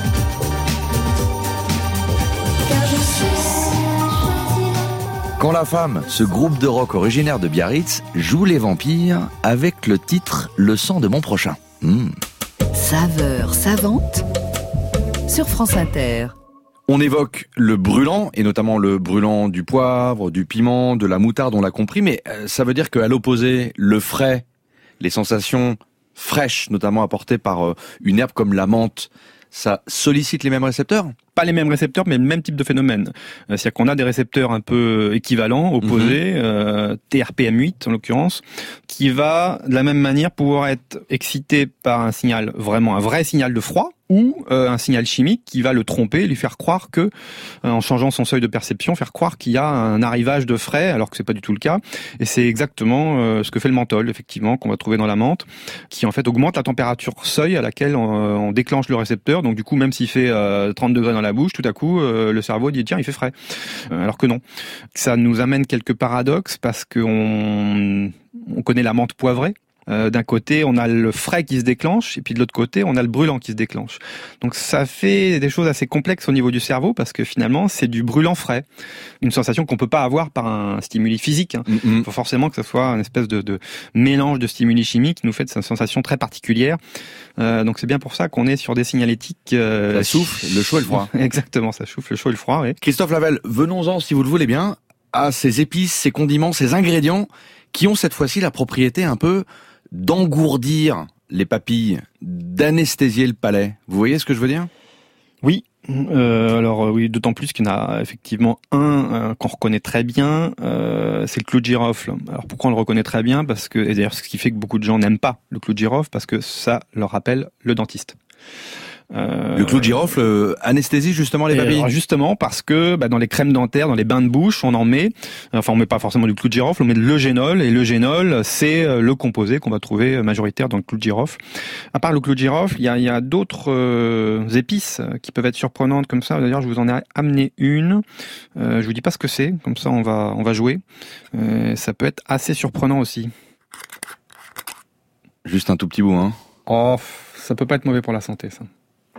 Car je suis... Quand la femme, ce groupe de rock originaire de Biarritz, joue les vampires avec le titre Le sang de mon prochain. Saveurs savantes sur France Inter. On évoque le brûlant, et notamment le brûlant du poivre, du piment, de la moutarde, on l'a compris, mais ça veut dire qu'à l'opposé, le frais, les sensations fraîches, notamment apportées par une herbe comme la menthe, ça sollicite les mêmes récepteurs ? Pas les mêmes récepteurs, mais le même type de phénomène. C'est-à-dire qu'on a des récepteurs un peu équivalents, opposés, TRPM8 en l'occurrence, qui va de la même manière pouvoir être excité par un signal, vraiment un vrai signal de froid, ou un signal chimique qui va le tromper, lui faire croire que, en changeant son seuil de perception, faire croire qu'il y a un arrivage de frais, alors que c'est pas du tout le cas. Et c'est exactement ce que fait le menthol, effectivement, qu'on va trouver dans la menthe, qui en fait augmente la température seuil à laquelle on déclenche le récepteur. Donc du coup, même s'il fait 30 degrés dans la bouche, tout à coup, le cerveau dit tiens, il fait frais. Alors que non. Ça nous amène quelques paradoxes parce que on connaît la menthe poivrée. D'un côté, on a le frais qui se déclenche, et puis de l'autre côté, on a le brûlant qui se déclenche. Donc ça fait des choses assez complexes au niveau du cerveau, parce que finalement, c'est du brûlant frais. Une sensation qu'on peut pas avoir par un stimuli physique. Il faut forcément que ce soit une espèce de mélange de stimuli chimiques qui nous fait cette sensation très particulière. Donc c'est bien pour ça qu'on est sur des signalétiques... ça souffle, le chaud et le froid. Exactement, ça souffle, le chaud et le froid, oui. Christophe Lavelle, venons-en, si vous le voulez bien, à ces épices, ces condiments, ces ingrédients qui ont cette fois-ci la propriété un peu d'engourdir les papilles, d'anesthésier le palais. Vous voyez ce que je veux dire ? Oui. Alors oui, d'autant plus qu'il y en a effectivement un qu'on reconnaît très bien, c'est le clou de girofle. Alors pourquoi on le reconnaît très bien ? Parce que, et d'ailleurs ce qui fait que beaucoup de gens n'aiment pas le clou de girofle, parce que ça leur rappelle le dentiste. Le clou de girofle anesthésie justement les papilles. Justement parce que dans les crèmes dentaires, dans les bains de bouche, on en met. Enfin, on met pas forcément du clou de girofle, on met de l'eugénol, et l'eugénol, c'est le composé qu'on va trouver majoritaire dans le clou de girofle. À part le clou de girofle, il y a d'autres épices qui peuvent être surprenantes comme ça. D'ailleurs, je vous en ai amené une. Je vous dis pas ce que c'est, comme ça on va jouer. Ça peut être assez surprenant aussi. Juste un tout petit bout, hein. Oh, ça peut pas être mauvais pour la santé, ça.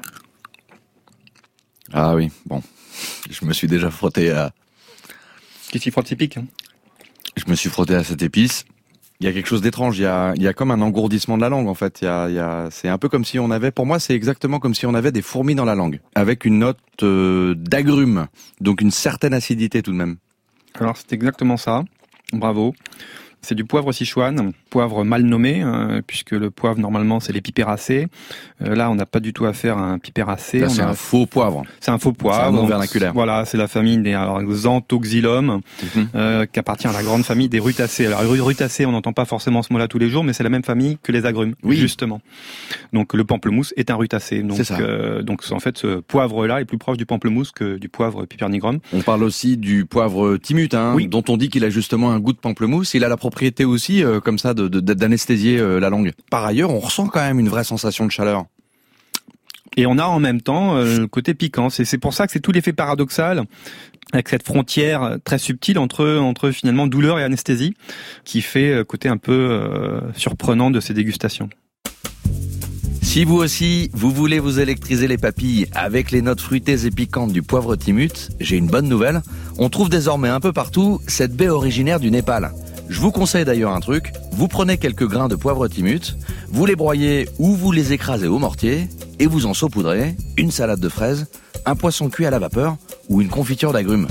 Ah oui, bon. Je me suis déjà frotté à... Qu'est-ce qu'il frotte typique, hein ? Je me suis frotté à cette épice. Il y a quelque chose d'étrange. Il y a comme un engourdissement de la langue, en fait. C'est un peu comme si on avait... Pour moi, c'est exactement comme si on avait des fourmis dans la langue. Avec une note d'agrumes. Donc une certaine acidité tout de même. Alors, c'est exactement ça. Bravo. C'est du poivre Sichuan, poivre mal nommé, puisque le poivre, normalement, c'est les pipéracées. Là, on n'a pas du tout affaire à un pipéracé. Là, c'est un faux poivre. C'est un faux poivre. C'est un nom vernaculaire. Voilà, c'est la famille des Xanthoxylum, qui appartient à la grande famille des rutacées. Alors, rutacées, on n'entend pas forcément ce mot-là tous les jours, mais c'est la même famille que les agrumes, justement. Donc, le pamplemousse est un rutacé. Donc, c'est ça. Donc, en fait, ce poivre-là est plus proche du pamplemousse que du poivre Pipernigrum. On parle aussi du poivre Timut, dont on dit qu'il a justement un goût de pamplemousse. Il a la propriété aussi, comme ça, d'anesthésier la langue. Par ailleurs, on ressent quand même une vraie sensation de chaleur. Et on a en même temps le côté piquant. C'est pour ça que c'est tout l'effet paradoxal, avec cette frontière très subtile entre finalement douleur et anesthésie, qui fait côté un peu surprenant de ces dégustations. Si vous aussi, vous voulez vous électriser les papilles avec les notes fruitées et piquantes du poivre Timut, j'ai une bonne nouvelle. On trouve désormais un peu partout cette baie originaire du Népal. Je vous conseille d'ailleurs un truc, vous prenez quelques grains de poivre Timut, vous les broyez ou vous les écrasez au mortier, et vous en saupoudrez une salade de fraises, un poisson cuit à la vapeur ou une confiture d'agrumes.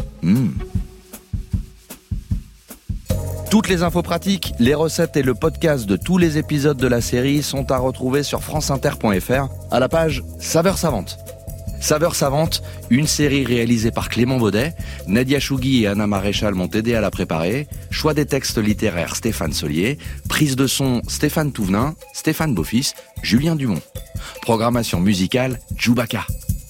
Toutes les infos pratiques, les recettes et le podcast de tous les épisodes de la série sont à retrouver sur franceinter.fr à la page Saveurs savantes. Saveurs savantes, une série réalisée par Clément Baudet, Nadia Chougui et Anna Maréchal m'ont aidé à la préparer, choix des textes littéraires Stéphane Solier, prise de son Stéphane Touvenin, Stéphane Beaufils, Julien Dumont. Programmation musicale Chewbacca.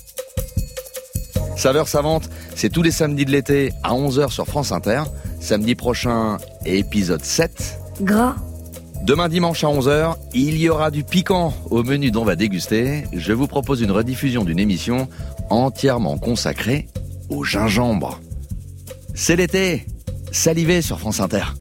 Saveurs savantes, c'est tous les samedis de l'été à 11h sur France Inter. Samedi prochain, épisode 7. Gras. Demain dimanche à 11h, il y aura du piquant au menu dont on va déguster. Je vous propose une rediffusion d'une émission entièrement consacrée au gingembre. C'est l'été, Saliver sur France Inter.